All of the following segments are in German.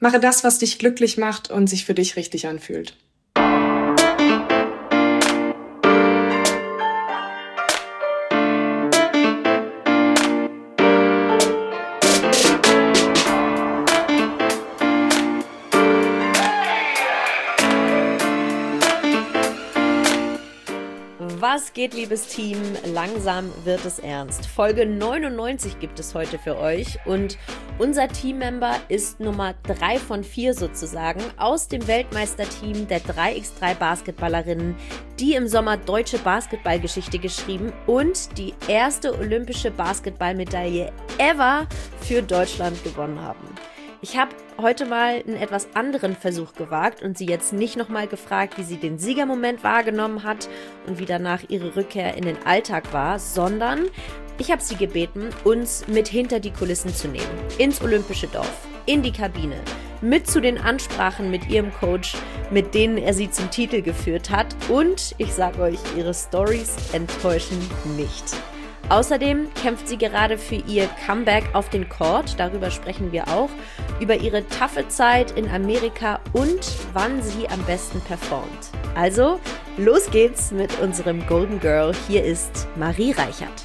Mache das, was dich glücklich macht und sich für dich richtig anfühlt. Was geht, liebes Team? Langsam wird es ernst. Folge 99 gibt es heute für euch und unser Teammember ist Nummer 3 von 4 sozusagen aus dem Weltmeisterteam der 3x3 Basketballerinnen, die im Sommer deutsche Basketballgeschichte geschrieben und die erste olympische Basketballmedaille ever für Deutschland gewonnen haben. Ich habe heute mal einen etwas anderen Versuch gewagt und sie jetzt nicht nochmal gefragt, wie sie den Siegermoment wahrgenommen hat und wie danach ihre Rückkehr in den Alltag war, sondern ich habe sie gebeten, uns mit hinter die Kulissen zu nehmen, ins Olympische Dorf, in die Kabine, mit zu den Ansprachen mit ihrem Coach, mit denen er sie zum Titel geführt hat und ich sage euch, ihre Storys enttäuschen nicht. Außerdem kämpft sie gerade für ihr Comeback auf den Court, darüber sprechen wir auch, über ihre taffe Zeit in Amerika und wann sie am besten performt. Also, los geht's mit unserem Golden Girl. Hier ist Marie Reichert.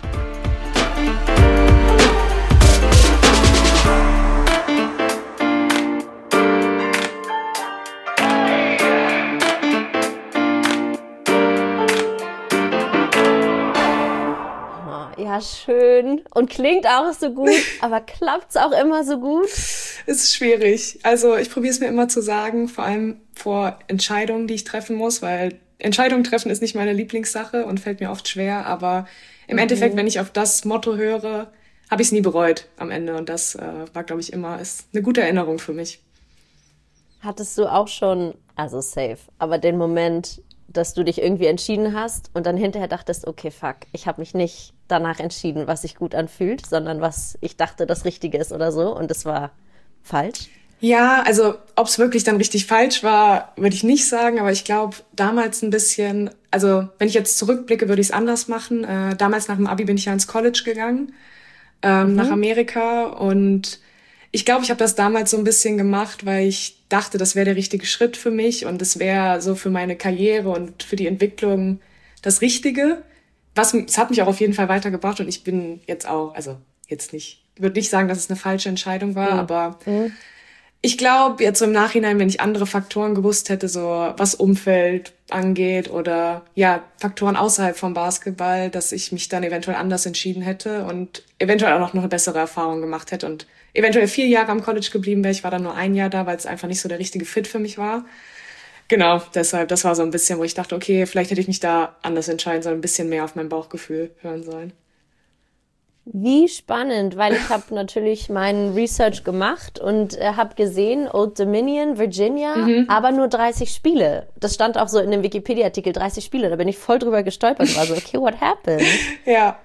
Ja, schön. Und klingt auch so gut, aber klappt's auch immer so gut? Es ist schwierig. Also ich probiere es mir immer zu sagen, vor allem vor Entscheidungen, die ich treffen muss, weil Entscheidungen treffen ist nicht meine Lieblingssache und fällt mir oft schwer, aber im Endeffekt, wenn ich auf das Motto höre, habe ich es nie bereut am Ende und das war, glaube ich, ist eine gute Erinnerung für mich. Hattest du auch schon, also safe, aber den Moment, dass du dich irgendwie entschieden hast und dann hinterher dachtest, okay, fuck, ich habe mich nicht danach entschieden, was sich gut anfühlt, sondern was ich dachte, das Richtige ist oder so und es war falsch? Ja, also ob es wirklich dann richtig falsch war, würde ich nicht sagen, aber ich glaube damals ein bisschen, also wenn ich jetzt zurückblicke, würde ich es anders machen. Damals nach dem Abi bin ich ja ins College gegangen, nach Amerika und ich glaube, ich habe das damals so ein bisschen gemacht, weil ich dachte, das wäre der richtige Schritt für mich und es wäre so für meine Karriere und für die Entwicklung das Richtige. Es hat mich auch auf jeden Fall weitergebracht und ich bin jetzt auch, also jetzt nicht, ich würde nicht sagen, dass es eine falsche Entscheidung war, aber ich glaube jetzt so im Nachhinein, wenn ich andere Faktoren gewusst hätte, so was Umfeld angeht oder ja, Faktoren außerhalb vom Basketball, dass ich mich dann eventuell anders entschieden hätte und eventuell auch noch eine bessere Erfahrung gemacht hätte und eventuell 4 Jahre am College geblieben wäre. Ich war dann nur 1 Jahr da, weil es einfach nicht so der richtige Fit für mich war. Genau, deshalb, das war so ein bisschen, wo ich dachte, okay, vielleicht hätte ich mich da anders entscheiden sollen, ein bisschen mehr auf mein Bauchgefühl hören sollen. Wie spannend, weil ich habe natürlich meinen Research gemacht und habe gesehen, Old Dominion, Virginia, aber nur 30 Spiele. Das stand auch so in dem Wikipedia-Artikel, 30 Spiele. Da bin ich voll drüber gestolpert und war so, okay, what happened? Ja.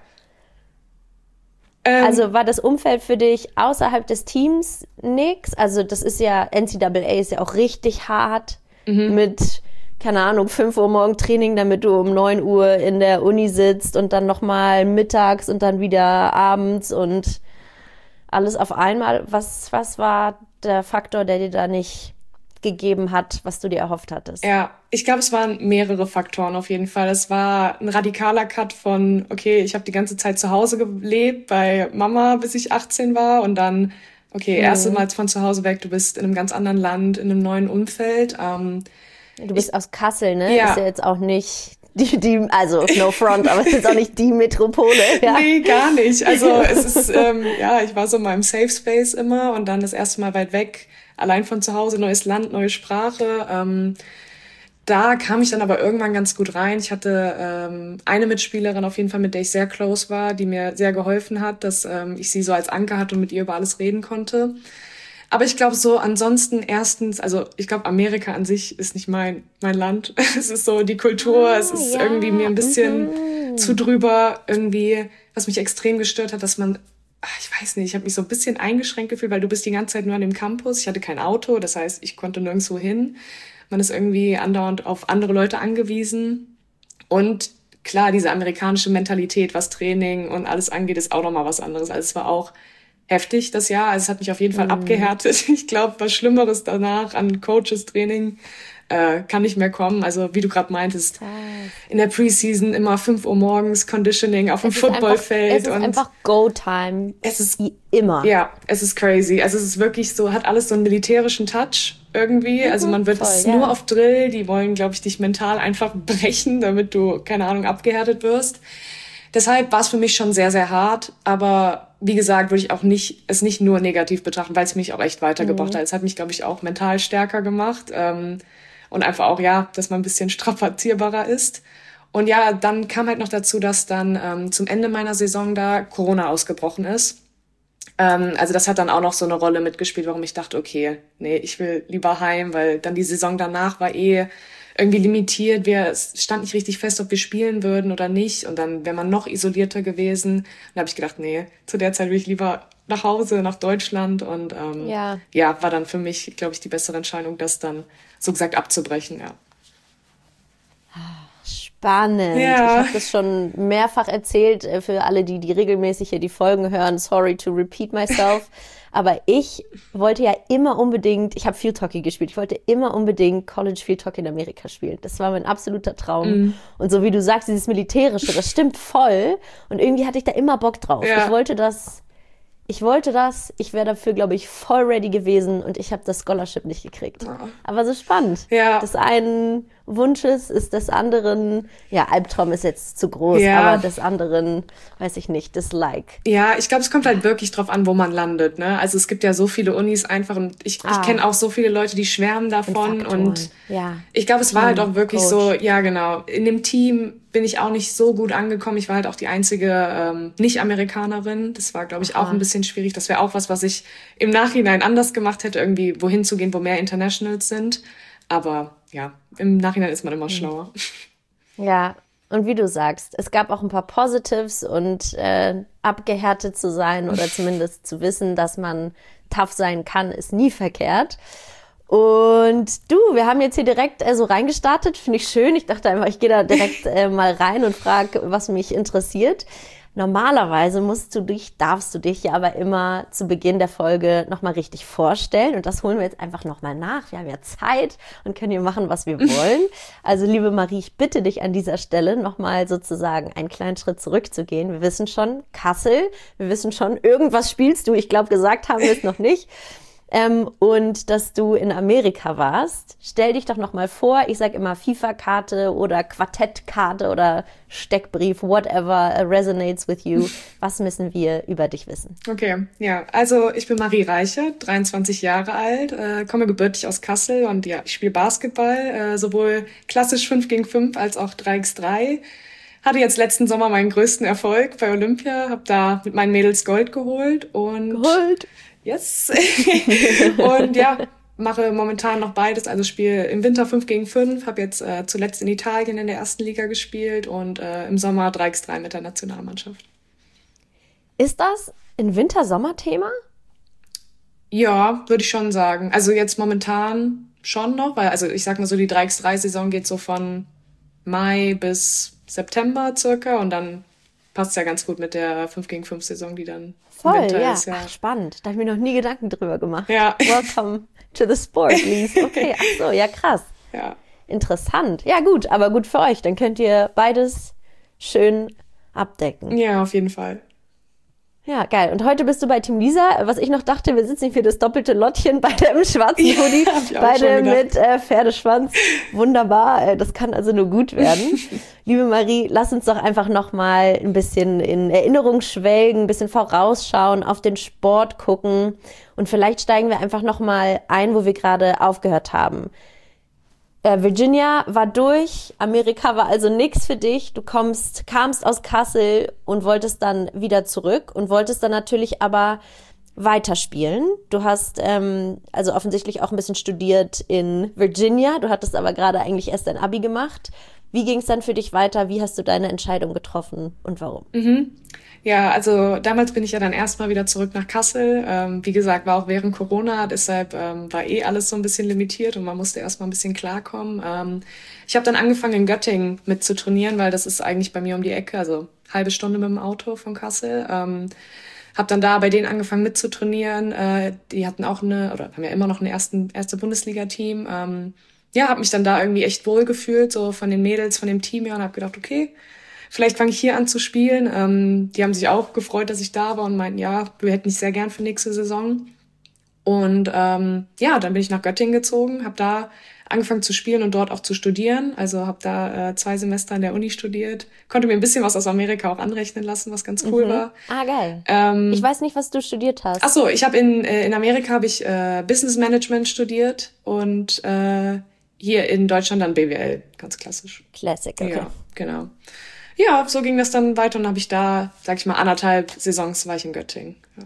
Also war das Umfeld für dich außerhalb des Teams nix? Also das ist ja, NCAA ist ja auch richtig hart mit, keine Ahnung, 5 Uhr morgen Training, damit du um 9 Uhr in der Uni sitzt und dann nochmal mittags und dann wieder abends und alles auf einmal. Was war der Faktor, der dir da nicht gegeben hat, was du dir erhofft hattest? Ja, ich glaube, es waren mehrere Faktoren auf jeden Fall. Es war ein radikaler Cut von, okay, ich habe die ganze Zeit zu Hause gelebt bei Mama, bis ich 18 war und dann, okay, erstes Mal von zu Hause weg, du bist in einem ganz anderen Land, in einem neuen Umfeld. Du bist aus Kassel, ne? Ja. Ist ja jetzt auch nicht also no front, aber es ist auch nicht die Metropole. Ja. Nee, gar nicht. Also es ist, ich war so in meinem Safe Space immer und dann das erste Mal weit weg, allein von zu Hause, neues Land, neue Sprache. Da kam ich dann aber irgendwann ganz gut rein. Ich hatte eine Mitspielerin auf jeden Fall, mit der ich sehr close war, die mir sehr geholfen hat, dass ich sie so als Anker hatte und mit ihr über alles reden konnte. Aber ich glaube so ansonsten erstens, also ich glaube Amerika an sich ist nicht mein Land. Es ist so die Kultur, es ist irgendwie mir ein bisschen zu drüber irgendwie, was mich extrem gestört hat, dass man, ich weiß nicht, ich habe mich so ein bisschen eingeschränkt gefühlt, weil du bist die ganze Zeit nur an dem Campus. Ich hatte kein Auto, das heißt, ich konnte nirgendwo hin. Man ist irgendwie andauernd auf andere Leute angewiesen. Und klar, diese amerikanische Mentalität, was Training und alles angeht, ist auch nochmal was anderes. Also es war auch heftig, das Jahr. Also es hat mich auf jeden Fall abgehärtet. Ich glaube, was Schlimmeres danach an Coaches-Training kann nicht mehr kommen. Also wie du gerade meintest, in der Preseason immer 5 Uhr morgens Conditioning auf dem Footballfeld. Es ist einfach Go-Time. Es ist wie immer. Ja, es ist crazy. Also es ist wirklich so, hat alles so einen militärischen Touch irgendwie. Also man wird nur auf Drill. Die wollen, glaube ich, dich mental einfach brechen, damit du, keine Ahnung, abgehärtet wirst. Deshalb war es für mich schon sehr, sehr hart. Aber wie gesagt, würde ich auch es nicht nur negativ betrachten, weil es mich auch echt weitergebracht hat. Es hat mich, glaube ich, auch mental stärker gemacht. Und einfach auch, dass man ein bisschen strapazierbarer ist. Und ja, dann kam halt noch dazu, dass dann zum Ende meiner Saison da Corona ausgebrochen ist. Also das hat dann auch noch so eine Rolle mitgespielt, warum ich dachte, okay, nee, ich will lieber heim, weil dann die Saison danach war irgendwie limitiert. Es stand nicht richtig fest, ob wir spielen würden oder nicht. Und dann wäre man noch isolierter gewesen. Und da habe ich gedacht, nee, zu der Zeit will ich lieber nach Hause, nach Deutschland. Und war dann für mich, glaube ich, die bessere Entscheidung, das dann so gesagt abzubrechen, ja. Spannend. Ja. Ich habe das schon mehrfach erzählt für alle, die regelmäßig hier die Folgen hören. Sorry to repeat myself. Aber ich wollte ja immer unbedingt, ich habe Field Hockey gespielt, ich wollte immer unbedingt College Field Hockey in Amerika spielen. Das war mein absoluter Traum. Und so wie du sagst, dieses Militärische, das stimmt voll. Und irgendwie hatte ich da immer Bock drauf. Ja. Ich wollte das, ich wäre dafür, glaube ich, voll ready gewesen und ich habe das Scholarship nicht gekriegt. Oh. Aber so spannend. Ja. Des einen Wunsches ist des anderen, Albtraum ist jetzt zu groß, aber des anderen, weiß ich nicht, Dislike. Ja, ich glaube, es kommt halt wirklich drauf an, wo man landet, ne? Also es gibt ja so viele Unis einfach und ich kenne auch so viele Leute, die schwärmen davon und ich glaube, es war halt auch wirklich so, genau, in dem Team bin ich auch nicht so gut angekommen. Ich war halt auch die einzige Nicht-Amerikanerin. Das war, glaube ich, auch ein bisschen schwierig. Das wäre auch was ich im Nachhinein anders gemacht hätte, irgendwie wohin zu gehen, wo mehr Internationals sind. Aber im Nachhinein ist man immer schlauer. Ja, und wie du sagst, es gab auch ein paar Positives und abgehärtet zu sein oder zumindest zu wissen, dass man tough sein kann, ist nie verkehrt. Und du, wir haben jetzt hier direkt so reingestartet, finde ich schön. Ich dachte einfach, ich gehe da direkt mal rein und frage, was mich interessiert. Normalerweise darfst du dich ja aber immer zu Beginn der Folge nochmal richtig vorstellen. Und das holen wir jetzt einfach nochmal nach. Wir haben ja Zeit und können hier machen, was wir wollen. Also liebe Marie, ich bitte dich an dieser Stelle nochmal sozusagen einen kleinen Schritt zurückzugehen. Wir wissen schon, Kassel, wir wissen schon, irgendwas spielst du. Ich glaube, gesagt haben wir es noch nicht. Und dass du in Amerika warst. Stell dich doch noch mal vor, ich sag immer FIFA-Karte oder Quartettkarte oder Steckbrief, whatever resonates with you. Was müssen wir über dich wissen? Okay, also ich bin Marie Reiche, 23 Jahre alt, komme gebürtig aus Kassel und ich spiele Basketball, sowohl klassisch 5 gegen 5 als auch 3x3. Hatte jetzt letzten Sommer meinen größten Erfolg bei Olympia, habe da mit meinen Mädels Gold geholt und... Gold! Yes. Und mache momentan noch beides. Also spiele im Winter 5 gegen 5, habe jetzt zuletzt in Italien in der ersten Liga gespielt und im Sommer 3x3 mit der Nationalmannschaft. Ist das ein Winter-Sommer-Thema? Ja, würde ich schon sagen. Also jetzt momentan schon noch, weil ich sag mal so, die 3x3-Saison geht so von Mai bis September circa und dann passt ja ganz gut mit der 5 gegen 5 Saison, die dann voll, ist. Ach, spannend. Da habe ich mir noch nie Gedanken drüber gemacht. Ja. Welcome to the sport, Lise. Okay, ach so, ja krass. Ja. Interessant. Ja gut, aber gut für euch. Dann könnt ihr beides schön abdecken. Ja, auf jeden Fall. Ja, geil. Und heute bist du bei Team Lisa. Was ich noch dachte, wir sitzen hier für das doppelte Lottchen, beide im schwarzen Hoodie, beide mit Pferdeschwanz. Wunderbar. Das kann also nur gut werden. Liebe Marie, lass uns doch einfach noch mal ein bisschen in Erinnerung schwelgen, ein bisschen vorausschauen, auf den Sport gucken. Und vielleicht steigen wir einfach noch mal ein, wo wir gerade aufgehört haben. Virginia war durch, Amerika war also nix für dich. Du kamst aus Kassel und wolltest dann wieder zurück und wolltest dann natürlich aber weiterspielen. Du hast also offensichtlich auch ein bisschen studiert in Virginia. Du hattest aber gerade eigentlich erst dein Abi gemacht. Wie ging es dann für dich weiter? Wie hast du deine Entscheidung getroffen und warum? Ja, also damals bin ich ja dann erstmal wieder zurück nach Kassel. Wie gesagt, war auch während Corona, deshalb war alles so ein bisschen limitiert und man musste erstmal ein bisschen klarkommen. Ich habe dann angefangen in Göttingen mit zu trainieren, weil das ist eigentlich bei mir um die Ecke, also halbe Stunde mit dem Auto von Kassel. Habe dann da bei denen angefangen mitzutrainieren. Die hatten auch haben ja immer noch ein erste Bundesliga-Team. Habe mich dann da irgendwie echt wohl gefühlt, so von den Mädels, von dem Team her und habe gedacht, okay, vielleicht fange ich hier an zu spielen. Die haben sich auch gefreut, dass ich da war und meinten, ja, wir hätten dich sehr gern für nächste Saison. Und dann bin ich nach Göttingen gezogen, habe da angefangen zu spielen und dort auch zu studieren. Also habe da 2 Semester an der Uni studiert. Konnte mir ein bisschen was aus Amerika auch anrechnen lassen, was ganz cool war. Ah, geil. Ich weiß nicht, was du studiert hast. Ach so, ich habe in Amerika habe ich Business Management studiert und hier in Deutschland dann BWL, ganz klassisch. Classic, okay. Ja, genau. Ja, so ging das dann weiter und habe ich da, sag ich mal, 1,5 Saisons war ich in Göttingen. Ja.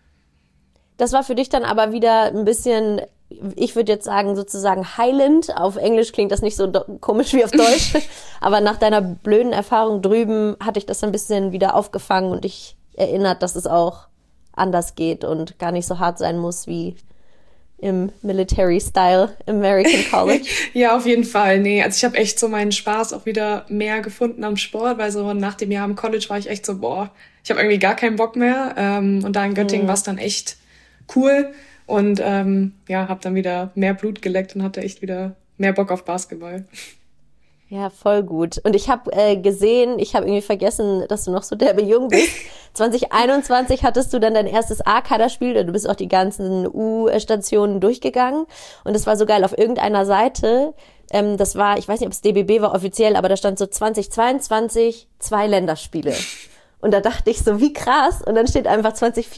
Das war für dich dann aber wieder ein bisschen, ich würde jetzt sagen, sozusagen heilend. Auf Englisch klingt das nicht so komisch wie auf Deutsch. Aber nach deiner blöden Erfahrung drüben hatte ich das ein bisschen wieder aufgefangen und dich erinnert, dass es auch anders geht und gar nicht so hart sein muss wie im Military-Style American College. Ja, auf jeden Fall. Nee, also ich habe echt so meinen Spaß auch wieder mehr gefunden am Sport, weil so nach dem Jahr im College war ich echt so, ich habe irgendwie gar keinen Bock mehr. Und da in Göttingen war es dann echt cool und habe dann wieder mehr Blut geleckt und hatte echt wieder mehr Bock auf Basketball. Ja, voll gut. Und ich habe gesehen, ich habe irgendwie vergessen, dass du noch so derbe jung bist. 2021 hattest du dann dein erstes A-Kaderspiel, du bist auch die ganzen U-Stationen durchgegangen und es war so geil auf irgendeiner Seite, das war, ich weiß nicht, ob es DBB war offiziell, aber da stand so 2022 2 Länderspiele. Und da dachte ich so, wie krass. Und dann steht einfach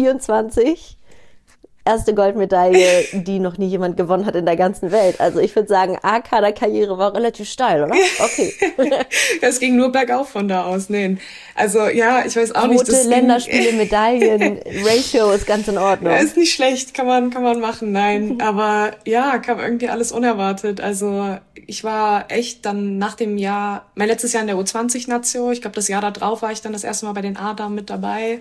2024 erste Goldmedaille, die noch nie jemand gewonnen hat in der ganzen Welt. Also ich würde sagen, A-Kader-Karriere war relativ steil, oder? Okay. Das ging nur bergauf von da aus. Nee. Also ja, ich weiß auch nicht. Quote, Länderspiele, Medaillen, Ratio ist ganz in Ordnung. Ja, ist nicht schlecht, kann man machen, nein. Aber ja, kam irgendwie alles unerwartet. Also ich war echt dann nach dem Jahr, mein letztes Jahr in der U20-Nation, ich glaube das Jahr da drauf war ich dann das erste Mal bei den A-Damen mit dabei.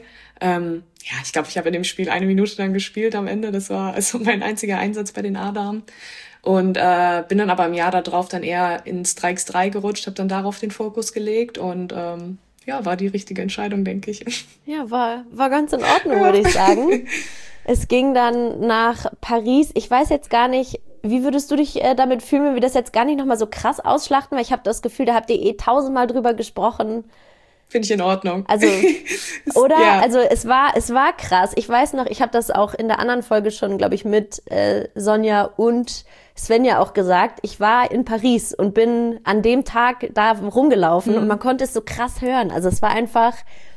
Ich glaube, ich habe in dem Spiel 1 Minute dann gespielt am Ende. Das war also mein einziger Einsatz bei den A-Damen. Und bin dann aber im Jahr darauf dann eher in Strikes 3 gerutscht, habe dann darauf den Fokus gelegt und war die richtige Entscheidung, denke ich. Ja, war ganz in Ordnung, würde ich sagen. Es ging dann nach Paris. Ich weiß jetzt gar nicht, wie würdest du dich damit fühlen, wenn wir das jetzt gar nicht nochmal so krass ausschlachten? Weil ich habe das Gefühl, da habt ihr 1000-mal drüber gesprochen. Finde ich in Ordnung. Also, oder? Ja. Also es war krass. Ich weiß noch, ich habe das auch in der anderen Folge schon, glaube ich, mit Sonja und Svenja auch gesagt. Ich war in Paris und bin an dem Tag da rumgelaufen und man konnte es so krass hören. Also es war einfach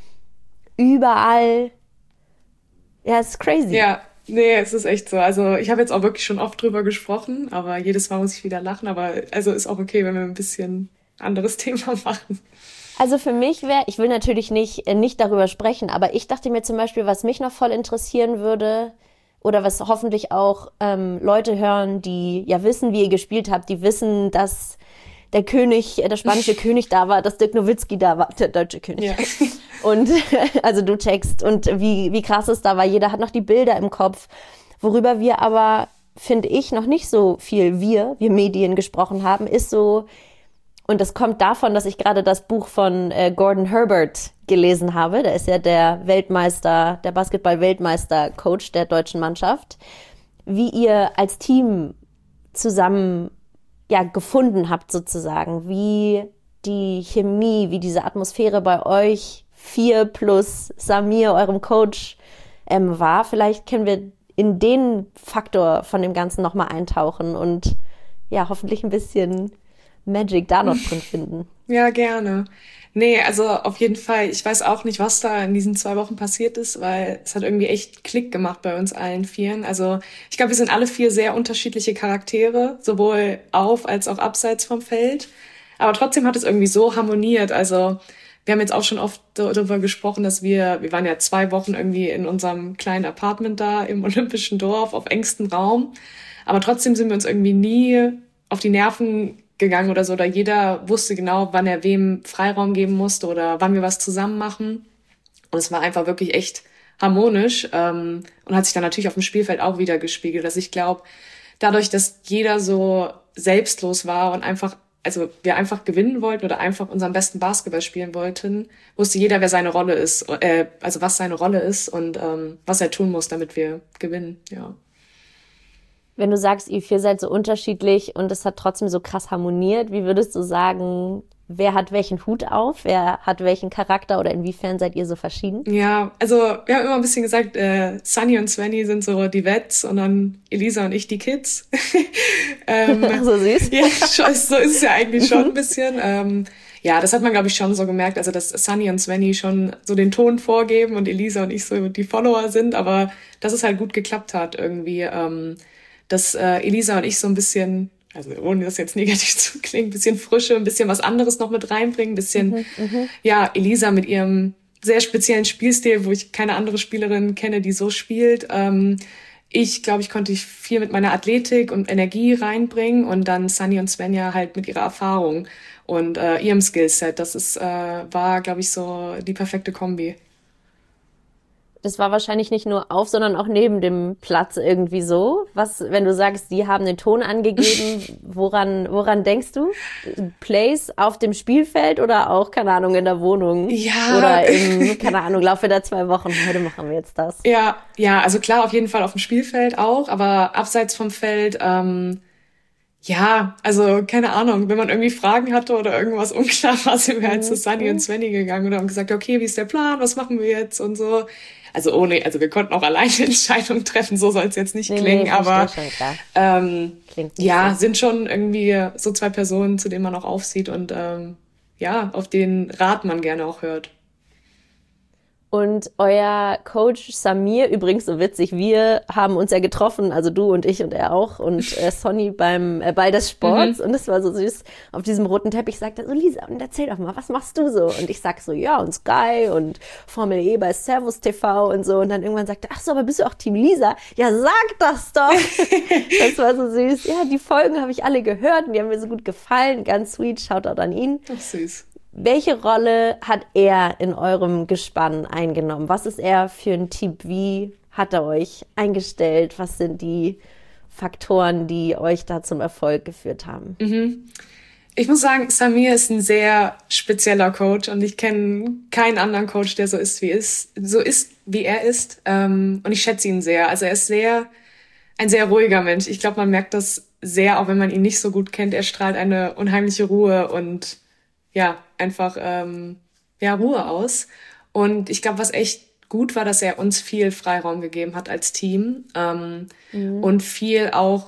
überall. Ja, es ist crazy. Ja, nee, es ist echt so. Also ich habe jetzt auch wirklich schon oft drüber gesprochen, aber jedes Mal muss ich wieder lachen. Aber also ist auch okay, wenn wir ein bisschen anderes Thema machen. Also für mich ich will natürlich nicht darüber sprechen, aber ich dachte mir zum Beispiel, was mich noch voll interessieren würde oder was hoffentlich auch Leute hören, die ja wissen, wie ihr gespielt habt, die wissen, dass der spanische König da war, dass Dirk Nowitzki da war, der deutsche König. Ja. Und also du checkst und wie krass es da war. Jeder hat noch die Bilder im Kopf, worüber wir aber, finde ich, noch nicht so viel wir Medien gesprochen haben, ist so. Und das kommt davon, dass ich gerade das Buch von Gordon Herbert gelesen habe. Der ist ja der Basketball-Weltmeister-Coach der deutschen Mannschaft. Wie ihr als Team zusammen gefunden habt sozusagen. Wie die Chemie, wie diese Atmosphäre bei euch 4 plus Samir, eurem Coach, war. Vielleicht können wir in den Faktor von dem Ganzen nochmal eintauchen und ja, hoffentlich ein bisschen Magic da noch drin finden. Ja, gerne. Nee, also auf jeden Fall. Ich weiß auch nicht, was da in diesen 2 Wochen passiert ist, weil es hat irgendwie echt Klick gemacht bei uns allen 4. Also ich glaube, wir sind alle 4 sehr unterschiedliche Charaktere, sowohl auf als auch abseits vom Feld. Aber trotzdem hat es irgendwie so harmoniert. Also wir haben jetzt auch schon oft darüber gesprochen, dass wir waren ja 2 Wochen irgendwie in unserem kleinen Apartment da im Olympischen Dorf auf engstem Raum. Aber trotzdem sind wir uns irgendwie nie auf die Nerven gegangen oder so, oder jeder wusste genau, wann er wem Freiraum geben musste oder wann wir was zusammen machen. Und es war einfach wirklich echt harmonisch und hat sich dann natürlich auf dem Spielfeld auch wieder gespiegelt. Also ich glaube, dadurch, dass jeder so selbstlos war und einfach also wir einfach gewinnen wollten oder einfach unseren besten Basketball spielen wollten, wusste jeder, wer seine Rolle ist, also was seine Rolle ist und was er tun muss, damit wir gewinnen, ja. Wenn du sagst, ihr vier seid so unterschiedlich und es hat trotzdem so krass harmoniert, wie würdest du sagen, wer hat welchen Hut auf, wer hat welchen Charakter oder inwiefern seid ihr so verschieden? Ja, also wir haben immer ein bisschen gesagt, Sunny und Svenny sind so die Vets und dann Elisa und ich die Kids. So süß. Ja, so ist es ja eigentlich schon ein bisschen. Ja, das hat man, glaube ich, schon so gemerkt, also dass Sunny und Svenny schon so den Ton vorgeben und Elisa und ich so die Follower sind, aber dass es halt gut geklappt hat irgendwie, dass Elisa und ich so ein bisschen, also ohne das jetzt negativ zu klingen, ein bisschen Frische, ein bisschen was anderes noch mit reinbringen, ein bisschen, ja, Elisa mit ihrem sehr speziellen Spielstil, wo ich keine andere Spielerin kenne, die so spielt. Ich glaube, ich konnte viel mit meiner Athletik und Energie reinbringen und dann Sunny und Svenja halt mit ihrer Erfahrung und ihrem Skillset. Das ist, war, glaube ich, so die perfekte Kombi. Das war wahrscheinlich nicht nur auf, sondern auch neben dem Platz irgendwie so. Was, wenn du sagst, die haben den Ton angegeben, woran denkst du? Plays auf dem Spielfeld oder auch, keine Ahnung, in der Wohnung? Ja. Oder im, keine Ahnung, Laufe der 2 Wochen, heute machen wir jetzt das. Ja, also klar, auf jeden Fall auf dem Spielfeld auch, aber abseits vom Feld, ja, also keine Ahnung, wenn man irgendwie Fragen hatte oder irgendwas unklar war, sind wir halt zu Sunny und Svenny gegangen und haben gesagt, okay, wie ist der Plan, was machen wir jetzt und so. Also wir konnten auch alleine Entscheidungen treffen, so soll es jetzt nicht klingen, aber ja, so. Sind schon irgendwie so 2 Personen, zu denen man auch aufsieht und ja, auf den Rat man gerne auch hört. Und euer Coach Samir, übrigens so witzig, wir haben uns ja getroffen, also du und ich und er auch und Sonny beim Ball des Sports und es war so süß, auf diesem roten Teppich sagt er so, Lisa, und erzähl doch mal, was machst du so? Und ich sag so, ja, und Sky und Formel E bei Servus TV und so und dann irgendwann sagt er, ach so, aber bist du auch Team Lisa? Ja, sag das doch! Das war so süß. Ja, die Folgen habe ich alle gehört und die haben mir so gut gefallen, ganz sweet, Shoutout an ihn. Ach, süß. Welche Rolle hat er in eurem Gespann eingenommen? Was ist er für ein Typ? Wie hat er euch eingestellt? Was sind die Faktoren, die euch da zum Erfolg geführt haben? Ich muss sagen, Samir ist ein sehr spezieller Coach und ich kenne keinen anderen Coach, der so ist, wie er ist. Und ich schätze ihn sehr. Also er ist ein sehr ruhiger Mensch. Ich glaube, man merkt das sehr, auch wenn man ihn nicht so gut kennt. Er strahlt eine unheimliche Ruhe und ja, einfach Ruhe aus. Und ich glaube, was echt gut war, dass er uns viel Freiraum gegeben hat als Team und viel auch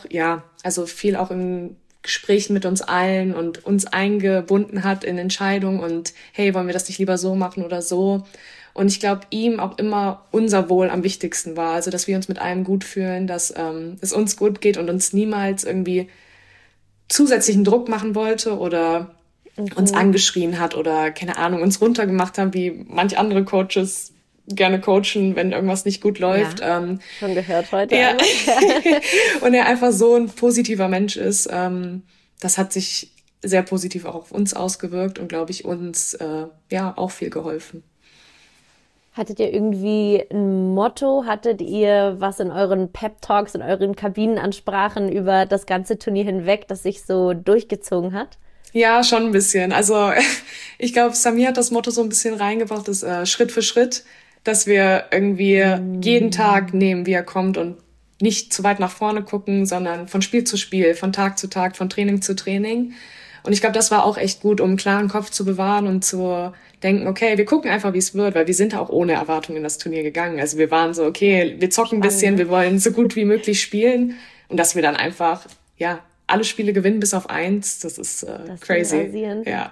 in Gesprächen mit uns allen und uns eingebunden hat in Entscheidungen und hey, wollen wir das nicht lieber so machen oder so? Und ich glaube, ihm auch immer unser Wohl am wichtigsten war, also dass wir uns mit allem gut fühlen, dass es uns gut geht und uns niemals irgendwie zusätzlichen Druck machen wollte oder uns angeschrien hat oder, keine Ahnung, uns runtergemacht haben, wie manch andere Coaches gerne coachen, wenn irgendwas nicht gut läuft. Ja, schon gehört heute. Ja. Und er einfach so ein positiver Mensch ist. Das hat sich sehr positiv auch auf uns ausgewirkt und, glaube ich, uns auch viel geholfen. Hattet ihr irgendwie ein Motto? Hattet ihr was in euren Pep-Talks, in euren Kabinenansprachen über das ganze Turnier hinweg, das sich so durchgezogen hat? Ja, schon ein bisschen. Also ich glaube, Samir hat das Motto so ein bisschen reingebracht, das Schritt für Schritt, dass wir irgendwie jeden Tag nehmen, wie er kommt und nicht zu weit nach vorne gucken, sondern von Spiel zu Spiel, von Tag zu Tag, von Training zu Training. Und ich glaube, das war auch echt gut, um einen klaren Kopf zu bewahren und zu denken, okay, wir gucken einfach, wie es wird, weil wir sind auch ohne Erwartungen in das Turnier gegangen. Also wir waren so, okay, wir zocken ein bisschen, wir wollen so gut wie möglich spielen und dass wir dann einfach, alle Spiele gewinnen bis auf 1, das ist crazy. Ja.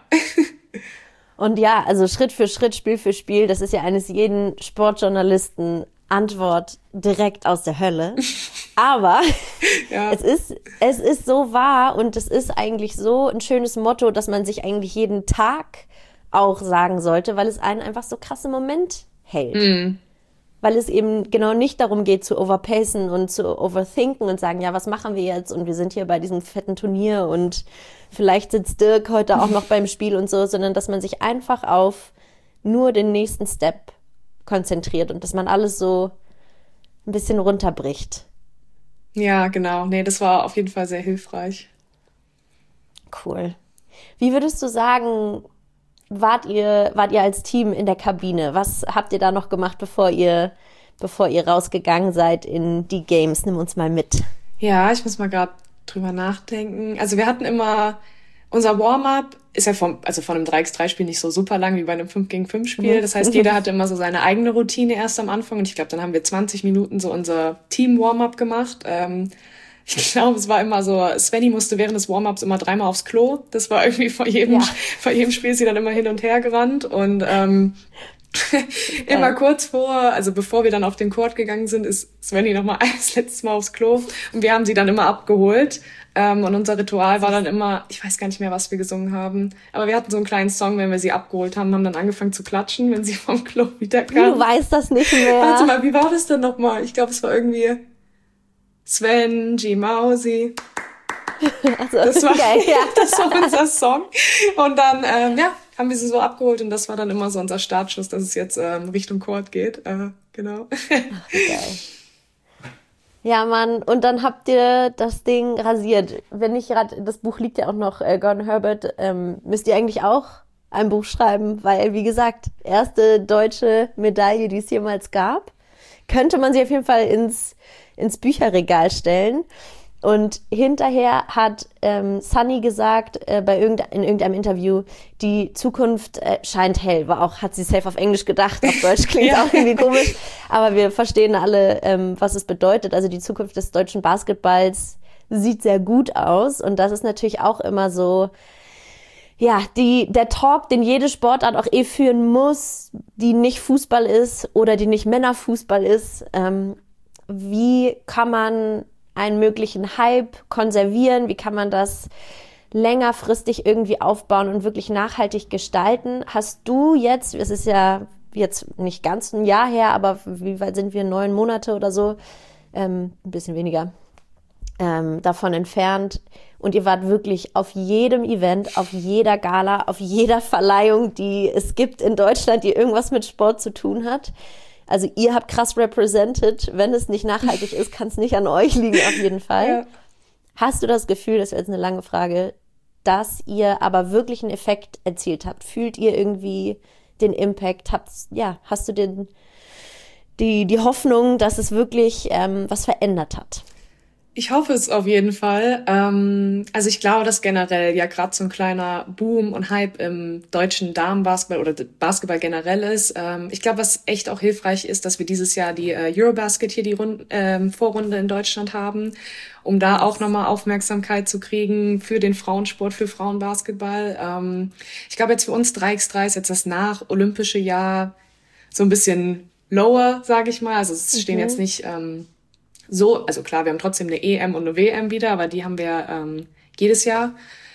Und ja, also Schritt für Schritt, Spiel für Spiel, das ist ja eines jeden Sportjournalisten Antwort direkt aus der Hölle. Aber es ist so wahr und es ist eigentlich so ein schönes Motto, dass man sich eigentlich jeden Tag auch sagen sollte, weil es einen einfach so krass im Moment hält. Weil es eben genau nicht darum geht, zu overpacen und zu overthinken und sagen, ja, was machen wir jetzt? Und wir sind hier bei diesem fetten Turnier und vielleicht sitzt Dirk heute auch noch beim Spiel und so, sondern dass man sich einfach auf nur den nächsten Step konzentriert und dass man alles so ein bisschen runterbricht. Ja, genau. Nee, das war auf jeden Fall sehr hilfreich. Cool. Wie würdest du sagen, wart ihr als Team in der Kabine? Was habt ihr da noch gemacht, bevor ihr rausgegangen seid in die Games? Nimm uns mal mit. Ja, ich muss mal gerade drüber nachdenken. Also wir hatten immer, unser Warm-up ist ja von einem 3x3-Spiel nicht so super lang wie bei einem 5-gegen-5-Spiel. Das heißt, jeder hatte immer so seine eigene Routine erst am Anfang. Und ich glaube, dann haben wir 20 Minuten so unser Team-Warm-up gemacht. Ich glaube, es war immer so, Svenny musste während des Warm-ups immer 3-mal aufs Klo. Das war irgendwie vor jedem Spiel ist sie dann immer hin und her gerannt. Und immer kurz also bevor wir dann auf den Court gegangen sind, ist Svenny nochmal das letzte Mal aufs Klo. Und wir haben sie dann immer abgeholt. Und unser Ritual war dann immer, ich weiß gar nicht mehr, was wir gesungen haben, aber wir hatten so einen kleinen Song, wenn wir sie abgeholt haben dann angefangen zu klatschen, wenn sie vom Klo wieder kam. Du weißt das nicht mehr. Warte mal, wie war das denn nochmal? Ich glaube, es war irgendwie Sven, G. Mausi. Also, das war, geil, ja. Das war unser Song. Und dann, haben wir sie so abgeholt und das war dann immer so unser Startschuss, dass es jetzt Richtung Court geht. Genau. Ach, geil. Ja, Mann, und dann habt ihr das Ding rasiert. Wenn nicht gerade, das Buch liegt ja auch noch, Gordon Herbert, müsst ihr eigentlich auch ein Buch schreiben, weil, wie gesagt, erste deutsche Medaille, die es jemals gab, könnte man sie auf jeden Fall ins Bücherregal stellen. Und hinterher hat Sunny gesagt, in irgendeinem Interview, die Zukunft scheint hell. Hat sie safe auf Englisch gedacht, auf Deutsch klingt auch irgendwie komisch. Aber wir verstehen alle, was es bedeutet. Also die Zukunft des deutschen Basketballs sieht sehr gut aus. Und das ist natürlich auch immer so, ja, der Talk, den jede Sportart auch führen muss, die nicht Fußball ist oder die nicht Männerfußball ist. Wie kann man einen möglichen Hype konservieren? Wie kann man das längerfristig irgendwie aufbauen und wirklich nachhaltig gestalten? Hast du jetzt, es ist ja jetzt nicht ganz ein Jahr her, aber wie weit sind wir? 9 Monate oder so? Ein bisschen weniger davon entfernt. Und ihr wart wirklich auf jedem Event, auf jeder Gala, auf jeder Verleihung, die es gibt in Deutschland, die irgendwas mit Sport zu tun hat. Also ihr habt krass represented. Wenn es nicht nachhaltig ist, kann es nicht an euch liegen, auf jeden Fall. Ja. Hast du das Gefühl, das wäre jetzt eine lange Frage, dass ihr aber wirklich einen Effekt erzielt habt? Fühlt ihr irgendwie den Impact? Hast du die Hoffnung, dass es wirklich was verändert hat? Ich hoffe es auf jeden Fall. Also ich glaube, dass generell ja gerade so ein kleiner Boom und Hype im deutschen Damenbasketball oder Basketball generell ist. Ich glaube, was echt auch hilfreich ist, dass wir dieses Jahr die Eurobasket hier die Vorrunde in Deutschland haben, um da auch nochmal Aufmerksamkeit zu kriegen für den Frauensport, für Frauenbasketball. Ich glaube jetzt für uns 3x3 ist jetzt das nach-olympische Jahr so ein bisschen lower, sage ich mal. Also es stehen jetzt nicht also klar, wir haben trotzdem eine EM und eine WM wieder, aber die haben wir jedes Jahr.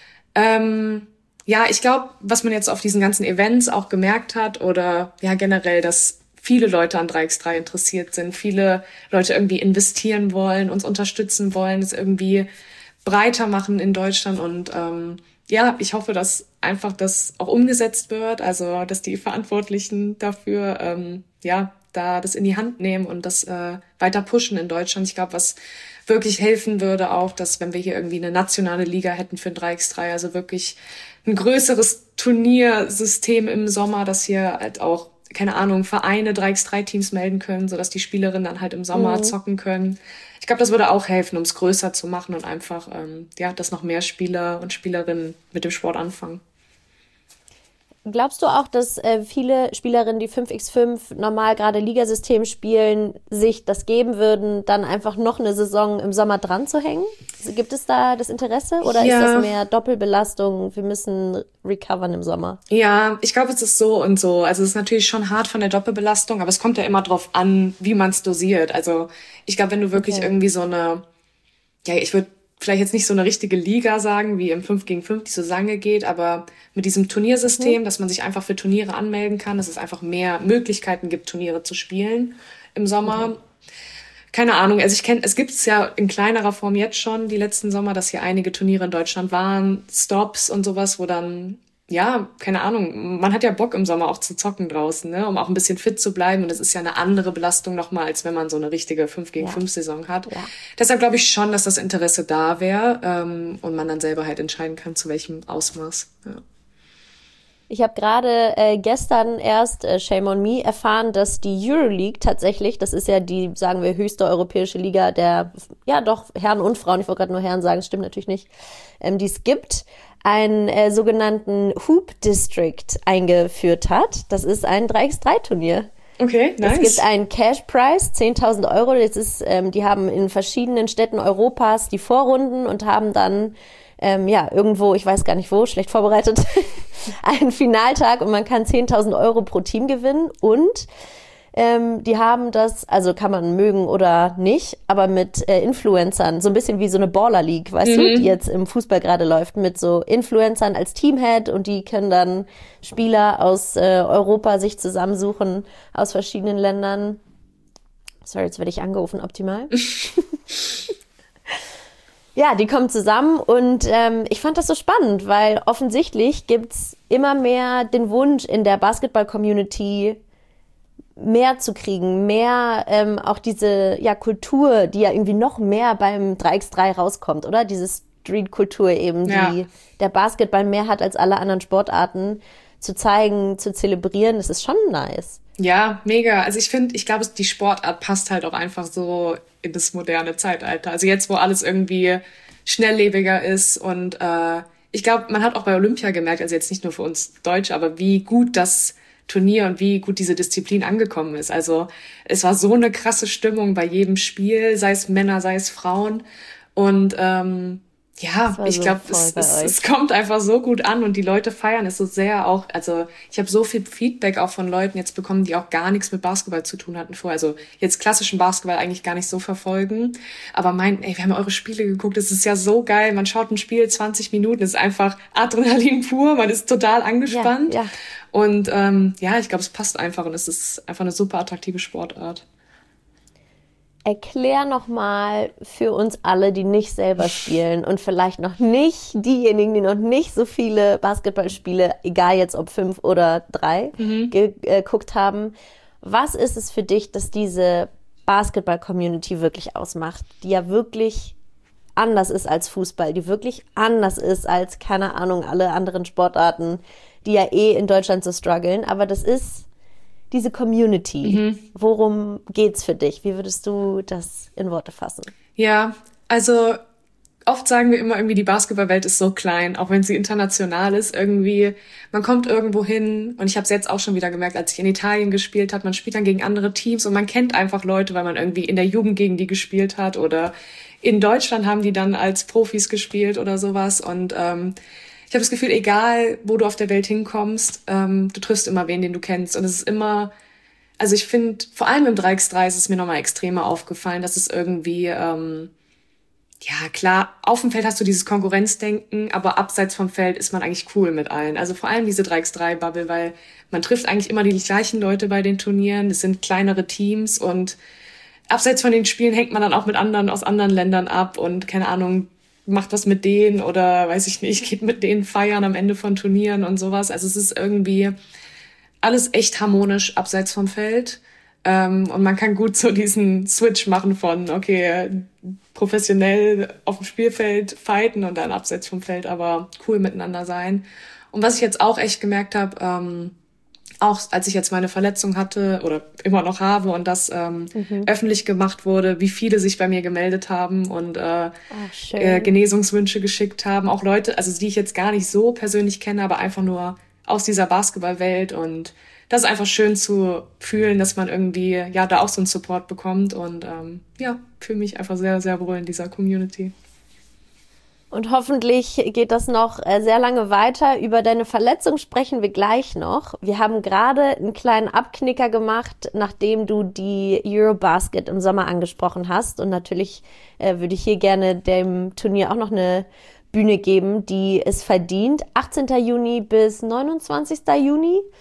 Ich glaube, was man jetzt auf diesen ganzen Events auch gemerkt hat oder ja generell, dass viele Leute an 3x3 interessiert sind, viele Leute irgendwie investieren wollen, uns unterstützen wollen, es irgendwie breiter machen in Deutschland und ich hoffe, dass einfach das auch umgesetzt wird, also dass die Verantwortlichen dafür da das in die Hand nehmen und das weiter pushen in Deutschland. Ich glaube, was wirklich helfen würde auch, dass wenn wir hier irgendwie eine nationale Liga hätten für ein 3x3, also wirklich ein größeres Turniersystem im Sommer, dass hier halt auch, keine Ahnung, Vereine 3x3-Teams melden können, sodass die Spielerinnen dann halt im Sommer zocken können. Ich glaube, das würde auch helfen, um es größer zu machen und einfach, dass noch mehr Spieler und Spielerinnen mit dem Sport anfangen. Glaubst du auch, dass viele Spielerinnen, die 5x5 normal gerade Ligasystem spielen, sich das geben würden, dann einfach noch eine Saison im Sommer dran zu hängen? Gibt es da das Interesse oder ist das mehr Doppelbelastung? Wir müssen recovern im Sommer. Ja, ich glaube, es ist so und so. Also es ist natürlich schon hart von der Doppelbelastung, aber es kommt ja immer drauf an, wie man es dosiert. Also ich glaube, wenn du wirklich irgendwie so eine, ich würde vielleicht jetzt nicht so eine richtige Liga sagen, wie im 5-gegen-5, die so lange geht, aber mit diesem Turniersystem, dass man sich einfach für Turniere anmelden kann, dass es einfach mehr Möglichkeiten gibt, Turniere zu spielen im Sommer. Keine Ahnung, also es gibt es ja in kleinerer Form jetzt schon, die letzten Sommer, dass hier einige Turniere in Deutschland waren, Stops und sowas, wo dann ja, keine Ahnung, man hat ja Bock im Sommer auch zu zocken draußen, ne, um auch ein bisschen fit zu bleiben. Und das ist ja eine andere Belastung nochmal, als wenn man so eine richtige 5-gegen-5-Saison hat. Ja. Deshalb glaube ich schon, dass das Interesse da wäre und man dann selber halt entscheiden kann, zu welchem Ausmaß. Ja. Ich habe gerade gestern erst, shame on me, erfahren, dass die Euroleague tatsächlich, das ist ja die, sagen wir, höchste europäische Liga der, ja doch, Herren und Frauen, ich wollte gerade nur Herren sagen, das stimmt natürlich nicht, die es gibt, einen sogenannten Hoop District eingeführt hat. Das ist ein 3x3-Turnier. Okay, nice. Es gibt einen Cash Prize, 10.000 Euro. Das ist, die haben in verschiedenen Städten Europas die Vorrunden und haben dann irgendwo, ich weiß gar nicht wo, schlecht vorbereitet, einen Finaltag und man kann 10.000 Euro pro Team gewinnen und die haben das, also kann man mögen oder nicht, aber mit Influencern, so ein bisschen wie so eine Baller League, weißt du, die jetzt im Fußball gerade läuft, mit so Influencern als Teamhead und die können dann Spieler aus Europa sich zusammensuchen, aus verschiedenen Ländern. Sorry, jetzt werde ich angerufen, optimal. Ja, die kommen zusammen und ich fand das so spannend, weil offensichtlich gibt's immer mehr den Wunsch in der Basketball-Community mehr zu kriegen, mehr auch diese Kultur, die ja irgendwie noch mehr beim 3x3 rauskommt, oder? Diese Street-Kultur eben, die der Basketball mehr hat als alle anderen Sportarten, zu zeigen, zu zelebrieren, das ist schon nice. Ja, mega. Also ich glaube, die Sportart passt halt auch einfach so in das moderne Zeitalter. Also jetzt, wo alles irgendwie schnelllebiger ist und ich glaube, man hat auch bei Olympia gemerkt, also jetzt nicht nur für uns Deutsche, aber wie gut das Turnier und wie gut diese Disziplin angekommen ist. Also es war so eine krasse Stimmung bei jedem Spiel, sei es Männer, sei es Frauen und ich glaube, es kommt einfach so gut an und die Leute feiern es so sehr auch. Also ich habe so viel Feedback auch von Leuten jetzt bekommen, die auch gar nichts mit Basketball zu tun hatten vorher. Also jetzt klassischen Basketball eigentlich gar nicht so verfolgen. Aber wir haben ja eure Spiele geguckt, es ist ja so geil. Man schaut ein Spiel 20 Minuten, es ist einfach Adrenalin pur, man ist total angespannt. Ja. Und ich glaube, es passt einfach und es ist einfach eine super attraktive Sportart. Erklär nochmal für uns alle, die nicht selber spielen und vielleicht noch nicht diejenigen, die noch nicht so viele Basketballspiele, egal jetzt ob 5 oder 3, geguckt haben. Was ist es für dich, dass diese Basketball-Community wirklich ausmacht, die ja wirklich anders ist als Fußball, die wirklich anders ist als, keine Ahnung, alle anderen Sportarten, die ja in Deutschland so strugglen, aber das ist diese Community. Worum geht's für dich? Wie würdest du das in Worte fassen? Ja, also oft sagen wir immer irgendwie, die Basketballwelt ist so klein, auch wenn sie international ist irgendwie. Man kommt irgendwo hin und ich habe es jetzt auch schon wieder gemerkt, als ich in Italien gespielt habe, man spielt dann gegen andere Teams und man kennt einfach Leute, weil man irgendwie in der Jugend gegen die gespielt hat oder in Deutschland haben die dann als Profis gespielt oder sowas und ich habe das Gefühl, egal wo du auf der Welt hinkommst, du triffst immer wen, den du kennst. Und es ist immer, also ich finde, vor allem im 3x3 ist es mir nochmal extremer aufgefallen, dass es irgendwie, klar, auf dem Feld hast du dieses Konkurrenzdenken, aber abseits vom Feld ist man eigentlich cool mit allen. Also vor allem diese 3x3-Bubble, weil man trifft eigentlich immer die gleichen Leute bei den Turnieren. Es sind kleinere Teams und abseits von den Spielen hängt man dann auch mit anderen aus anderen Ländern ab und keine Ahnung, macht was mit denen oder weiß ich nicht, geht mit denen feiern am Ende von Turnieren und sowas. Also es ist irgendwie alles echt harmonisch abseits vom Feld. Und man kann gut so diesen Switch machen von, okay, professionell auf dem Spielfeld fighten und dann abseits vom Feld aber cool miteinander sein. Und was ich jetzt auch echt gemerkt habe, auch als ich jetzt meine Verletzung hatte oder immer noch habe und das öffentlich gemacht wurde, wie viele sich bei mir gemeldet haben und Genesungswünsche geschickt haben. Auch Leute, also die ich jetzt gar nicht so persönlich kenne, aber einfach nur aus dieser Basketballwelt. Und das ist einfach schön zu fühlen, dass man irgendwie da auch so einen Support bekommt. Und fühle mich einfach sehr, sehr wohl in dieser Community. Und hoffentlich geht das noch sehr lange weiter. Über deine Verletzung sprechen wir gleich noch. Wir haben gerade einen kleinen Abknicker gemacht, nachdem du die Eurobasket im Sommer angesprochen hast. Und natürlich würde ich hier gerne dem Turnier auch noch eine Bühne geben, die es verdient. 18. Juni bis 29. Juni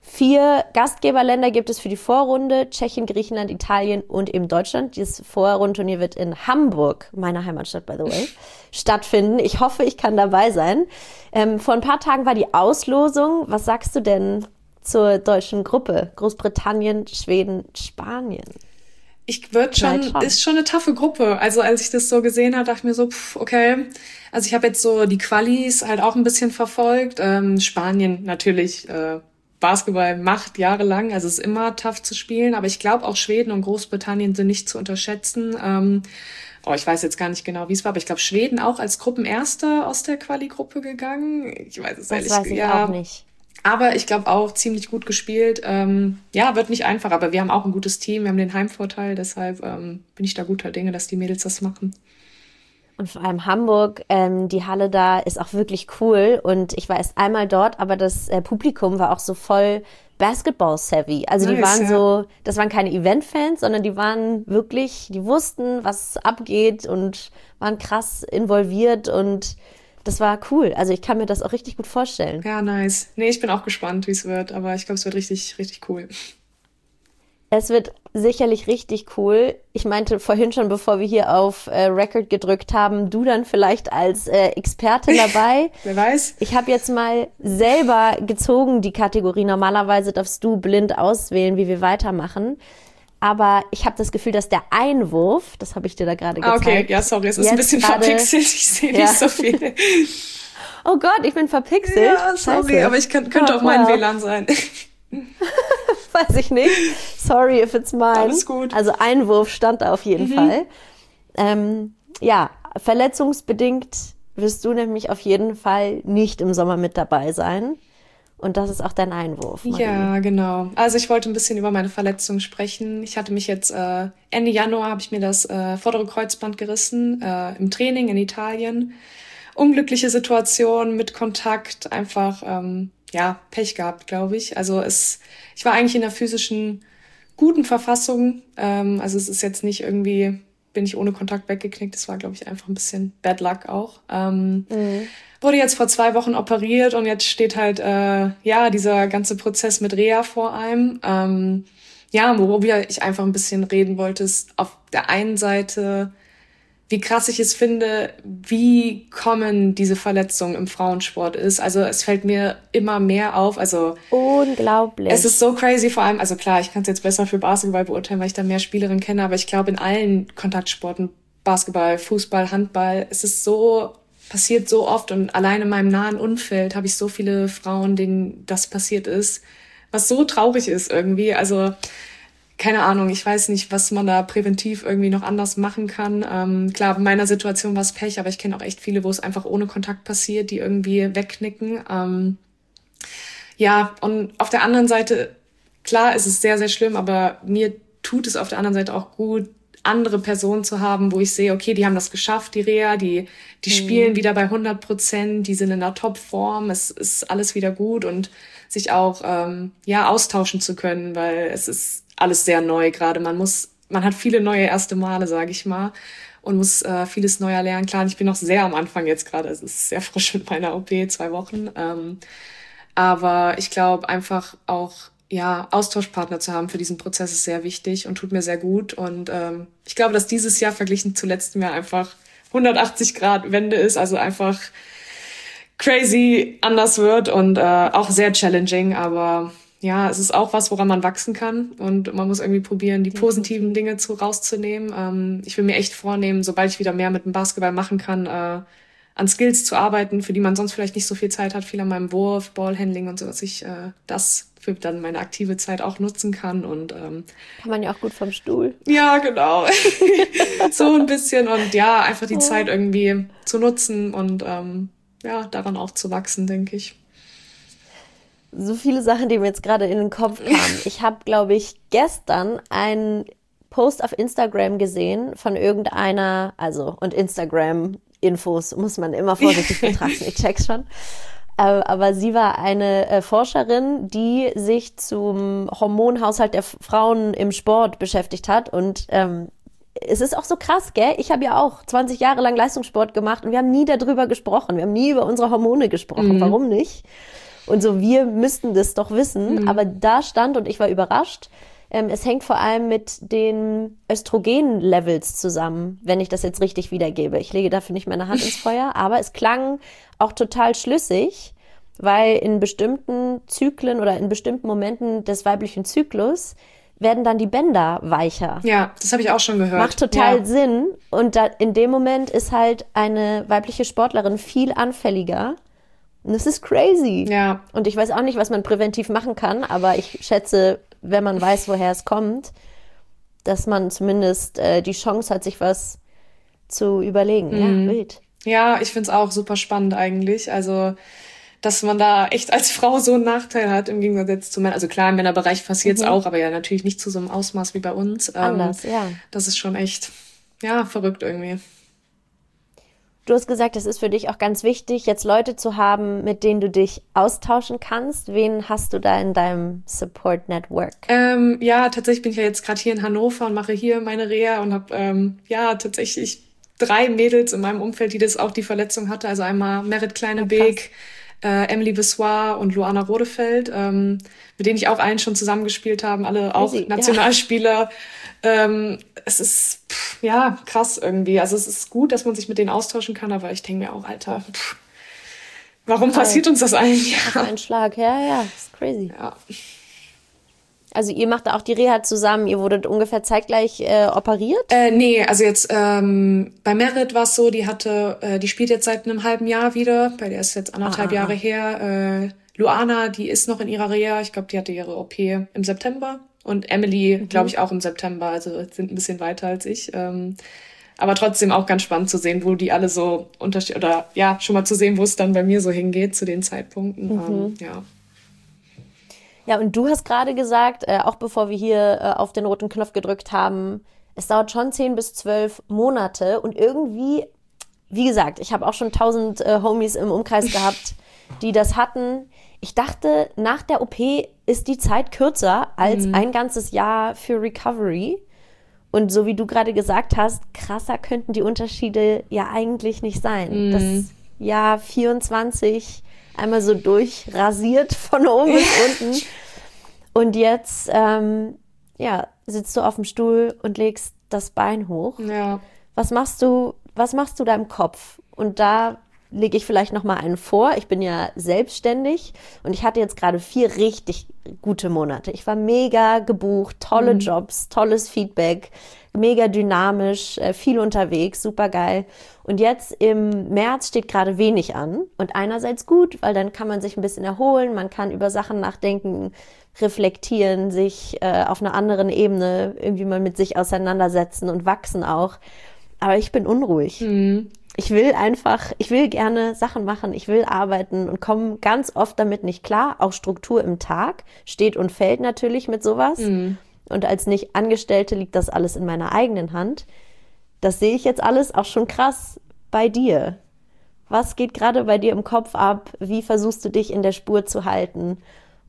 4 Gastgeberländer gibt es für die Vorrunde: Tschechien, Griechenland, Italien und eben Deutschland. Dieses Vorrundenturnier wird in Hamburg, meiner Heimatstadt by the way, stattfinden. Ich hoffe, ich kann dabei sein. Vor ein paar Tagen war die Auslosung. Was sagst du denn zur deutschen Gruppe? Großbritannien, Schweden, Spanien. Ist schon eine taffe Gruppe. Also als ich das so gesehen habe, dachte ich mir so, okay. Also ich habe jetzt so die Qualis halt auch ein bisschen verfolgt. Spanien natürlich, Basketball macht jahrelang, also es ist immer tough zu spielen. Aber ich glaube auch Schweden und Großbritannien sind nicht zu unterschätzen. Ich weiß jetzt gar nicht genau, wie es war, aber ich glaube Schweden auch als Gruppenerster aus der Quali-Gruppe gegangen. Ich weiß es ehrlich gesagt. Das weiß ich auch nicht. Aber ich glaube auch ziemlich gut gespielt. Wird nicht einfach, aber wir haben auch ein gutes Team, wir haben den Heimvorteil, deshalb bin ich da guter Dinge, dass die Mädels das machen. Und vor allem Hamburg, die Halle da ist auch wirklich cool und ich war erst einmal dort, aber das Publikum war auch so voll Basketball-savvy. Also die waren das waren keine Event-Fans, sondern die waren wirklich, die wussten, was abgeht und waren krass involviert und das war cool. Also ich kann mir das auch richtig gut vorstellen. Ja, nice. Nee, ich bin auch gespannt, wie es wird, aber ich glaube, es wird richtig, richtig cool. Es wird sicherlich richtig cool. Ich meinte vorhin schon, bevor wir hier auf Record gedrückt haben, du dann vielleicht als Expertin dabei. Wer weiß. Ich habe jetzt mal selber gezogen, die Kategorie. Normalerweise darfst du blind auswählen, wie wir weitermachen. Aber ich habe das Gefühl, dass der Einwurf, das habe ich dir da gerade gezeigt. Okay, ja, sorry, es ist ein bisschen verpixelt. Ich sehe nicht so viel. Oh Gott, ich bin verpixelt. Ja, sorry, Scheiße. Aber ich könnte auch mein WLAN sein. Weiß ich nicht. Sorry if it's mine. Alles gut. Also Einwurf stand da auf jeden Fall. Verletzungsbedingt wirst du nämlich auf jeden Fall nicht im Sommer mit dabei sein. Und das ist auch dein Einwurf, Marie. Ja, genau. Also ich wollte ein bisschen über meine Verletzung sprechen. Ich hatte mich jetzt, Ende Januar habe ich mir das vordere Kreuzband gerissen, im Training in Italien. Unglückliche Situation mit Kontakt, einfach, Pech gehabt, glaube ich. Also ich war eigentlich in einer physischen guten Verfassung. Also es ist jetzt nicht irgendwie, bin ich ohne Kontakt weggeknickt. Das war, glaube ich, einfach ein bisschen Bad Luck auch. Wurde jetzt vor 2 Wochen operiert und jetzt steht halt, dieser ganze Prozess mit Reha vor einem. Worüber ich einfach ein bisschen reden wollte, ist auf der einen Seite, wie krass ich es finde, wie common diese Verletzung im Frauensport ist. Also es fällt mir immer mehr auf. Also unglaublich. Es ist so crazy, vor allem, also klar, ich kann es jetzt besser für Basketball beurteilen, weil ich da mehr Spielerinnen kenne, aber ich glaube in allen Kontaktsporten, Basketball, Fußball, Handball, passiert so oft und allein in meinem nahen Umfeld habe ich so viele Frauen, denen das passiert ist, was so traurig ist irgendwie. Also keine Ahnung, ich weiß nicht, was man da präventiv irgendwie noch anders machen kann. Klar, in meiner Situation war es Pech, aber ich kenne auch echt viele, wo es einfach ohne Kontakt passiert, die irgendwie wegknicken. Und auf der anderen Seite, klar, es ist sehr, sehr schlimm, aber mir tut es auf der anderen Seite auch gut, andere Personen zu haben, wo ich sehe, okay, die haben das geschafft, die Reha, die spielen wieder bei 100%, die sind in einer Top-Form, es ist alles wieder gut und sich auch austauschen zu können, weil es ist alles sehr neu gerade. Man hat viele neue erste Male, sage ich mal, und muss vieles neu lernen. Klar, ich bin noch sehr am Anfang jetzt gerade, es ist sehr frisch mit meiner OP, 2 Wochen, aber ich glaube einfach auch, Austauschpartner zu haben für diesen Prozess ist sehr wichtig und tut mir sehr gut. Und ich glaube, dass dieses Jahr verglichen zu letztem Jahr einfach 180-Grad-Wende ist, also einfach crazy anders wird und auch sehr challenging. Aber ja, es ist auch was, woran man wachsen kann und man muss irgendwie probieren, die positiven Dinge rauszunehmen. Ich will mir echt vornehmen, sobald ich wieder mehr mit dem Basketball machen kann, an Skills zu arbeiten, für die man sonst vielleicht nicht so viel Zeit hat, viel an meinem Wurf, Ballhandling und so, dass ich das für dann meine aktive Zeit auch nutzen kann. Und kann man ja auch gut vom Stuhl. Ja, genau. So ein bisschen und einfach die Zeit irgendwie zu nutzen und daran auch zu wachsen, denke ich. So viele Sachen, die mir jetzt gerade in den Kopf kamen. Ich habe, glaube ich, gestern einen Post auf Instagram gesehen von irgendeiner, und Instagram-Infos muss man immer vorsichtig betrachten, ich check's schon. Aber sie war eine Forscherin, die sich zum Hormonhaushalt der Frauen im Sport beschäftigt hat und es ist auch so krass, gell? Ich habe ja auch 20 Jahre lang Leistungssport gemacht und wir haben nie darüber gesprochen. Wir haben nie über unsere Hormone gesprochen. Warum nicht? Und so, wir müssten das doch wissen. Aber da stand, und ich war überrascht, es hängt vor allem mit den Östrogen-Levels zusammen, wenn ich das jetzt richtig wiedergebe. Ich lege dafür nicht meine Hand ins Feuer, aber es klang auch total schlüssig, weil in bestimmten Zyklen oder in bestimmten Momenten des weiblichen Zyklus werden dann die Bänder weicher. Ja, das habe ich auch schon gehört. Macht total Sinn. Und da, in dem Moment ist halt eine weibliche Sportlerin viel anfälliger. Und das ist crazy. Ja. Und ich weiß auch nicht, was man präventiv machen kann, aber ich schätze, wenn man weiß, woher es kommt, dass man zumindest die Chance hat, sich was zu überlegen. Ja, wild. Ja, ich find's auch super spannend eigentlich. Also, dass man da echt als Frau so einen Nachteil hat im Gegensatz jetzt zu Männern. Also klar, im Männerbereich passiert's auch, aber ja natürlich nicht zu so einem Ausmaß wie bei uns. Anders, ja. Das ist schon echt, ja, verrückt irgendwie. Du hast gesagt, es ist für dich auch ganz wichtig, jetzt Leute zu haben, mit denen du dich austauschen kannst. Wen hast du da in deinem Support Network? Ja, tatsächlich bin ich ja jetzt gerade hier in Hannover und mache hier meine Reha und habe tatsächlich 3 Mädels in meinem Umfeld, die das auch die Verletzung hatte. Also einmal Merit Kleinebeek, Emily Bessoir und Luana Rodefeld, mit denen ich auch allen schon zusammengespielt habe, alle auch Nationalspieler. Es ist krass irgendwie. Also es ist gut, dass man sich mit denen austauschen kann, aber ich denke mir auch, Alter, warum passiert uns das allen? Ja. Ein Schlag, ja, das ist crazy. Ja. Also ihr macht da auch die Reha zusammen, ihr wurdet ungefähr zeitgleich operiert? Nee, also jetzt bei Merit war es so, die spielt jetzt seit einem halben Jahr wieder, bei der ist jetzt 1,5 Jahre her. Luana, die ist noch in ihrer Reha, ich glaube, die hatte ihre OP im September. Und Emily, glaube ich, auch im September, also sind ein bisschen weiter als ich. Aber trotzdem auch ganz spannend zu sehen, wo die alle so schon mal zu sehen, wo es dann bei mir so hingeht zu den Zeitpunkten. Ja, und du hast gerade gesagt, auch bevor wir hier auf den roten Knopf gedrückt haben, es dauert schon 10 bis 12 Monate und irgendwie, wie gesagt, ich habe auch schon 1000 Homies im Umkreis gehabt, die das hatten. Ich dachte, nach der OP ist die Zeit kürzer als ein ganzes Jahr für Recovery. Und so wie du gerade gesagt hast, krasser könnten die Unterschiede ja eigentlich nicht sein. Das Jahr 24 einmal so durchrasiert von oben bis unten. Und jetzt sitzt du auf dem Stuhl und legst das Bein hoch. Ja. Was machst du da im Kopf? Und da lege ich vielleicht noch mal einen vor. Ich bin ja selbstständig und ich hatte jetzt gerade 4 richtig gute Monate. Ich war mega gebucht, tolle Jobs, tolles Feedback, mega dynamisch, viel unterwegs, super geil. Und jetzt im März steht gerade wenig an und einerseits gut, weil dann kann man sich ein bisschen erholen, man kann über Sachen nachdenken, reflektieren, sich auf einer anderen Ebene irgendwie mal mit sich auseinandersetzen und wachsen auch. Aber ich bin unruhig. Ich will gerne Sachen machen, ich will arbeiten und komme ganz oft damit nicht klar. Auch Struktur im Tag steht und fällt natürlich mit sowas. Und als Nicht-Angestellte liegt das alles in meiner eigenen Hand. Das sehe ich jetzt alles auch schon krass bei dir. Was geht gerade bei dir im Kopf ab? Wie versuchst du dich in der Spur zu halten,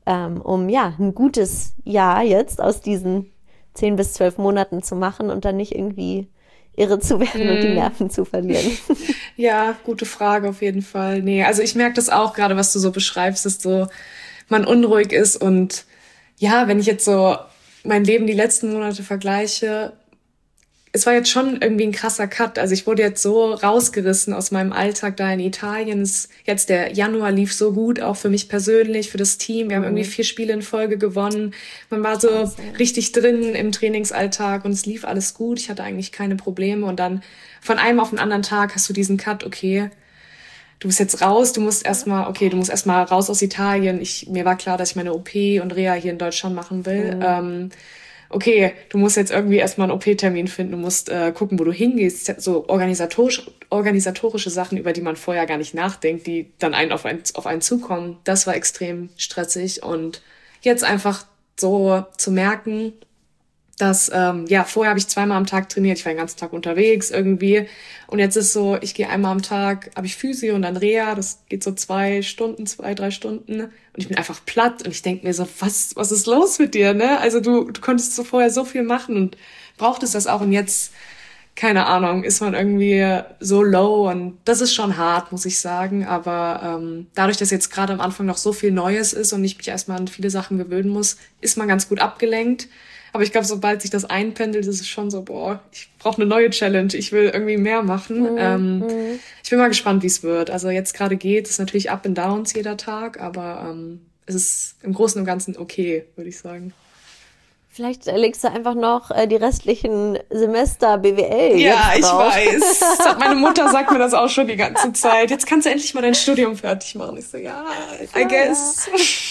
um ein gutes Jahr jetzt aus diesen 10 bis 12 Monaten zu machen und dann nicht irgendwie irre zu werden und die Nerven zu verlieren? Ja, gute Frage auf jeden Fall. Nee, also ich merke das auch gerade, was du so beschreibst, dass so man unruhig ist und ja, wenn ich jetzt so mein Leben die letzten Monate vergleiche, es war jetzt schon irgendwie ein krasser Cut. Also ich wurde jetzt so rausgerissen aus meinem Alltag da in Italien. Jetzt der Januar lief so gut, auch für mich persönlich, für das Team. Wir haben irgendwie 4 Spiele in Folge gewonnen. Man war so richtig drin im Trainingsalltag und es lief alles gut. Ich hatte eigentlich keine Probleme. Und dann von einem auf den anderen Tag hast du diesen Cut, okay, du bist jetzt raus, du musst erstmal raus aus Italien. Mir war klar, dass ich meine OP und Reha hier in Deutschland machen will. Okay, du musst jetzt irgendwie erstmal einen OP-Termin finden, du musst gucken, wo du hingehst, so organisatorische Sachen, über die man vorher gar nicht nachdenkt, die dann auf einen zukommen. Das war extrem stressig und jetzt einfach so zu merken, dass, vorher habe ich 2-mal am Tag trainiert, ich war den ganzen Tag unterwegs irgendwie und jetzt ist so, ich gehe einmal am Tag, habe ich Physio und dann Reha, das geht so 3 Stunden und ich bin einfach platt und ich denke mir so, was ist los mit dir, ne? Also du konntest so vorher so viel machen und brauchtest das auch und jetzt keine Ahnung, ist man irgendwie so low und das ist schon hart, muss ich sagen. Aber dadurch, dass jetzt gerade am Anfang noch so viel Neues ist und ich mich erstmal an viele Sachen gewöhnen muss, ist man ganz gut abgelenkt. Aber ich glaube, sobald sich das einpendelt, ist es schon so, boah, ich brauche eine neue Challenge, ich will irgendwie mehr machen. Ich bin mal gespannt, wie es wird. Also jetzt gerade geht es natürlich Up and Downs jeder Tag, aber es ist im Großen und Ganzen okay, würde ich sagen. Vielleicht legst du einfach noch die restlichen Semester BWL. Ja, ich weiß. Meine Mutter sagt mir das auch schon die ganze Zeit. Jetzt kannst du endlich mal dein Studium fertig machen. Ich so, ja, I guess.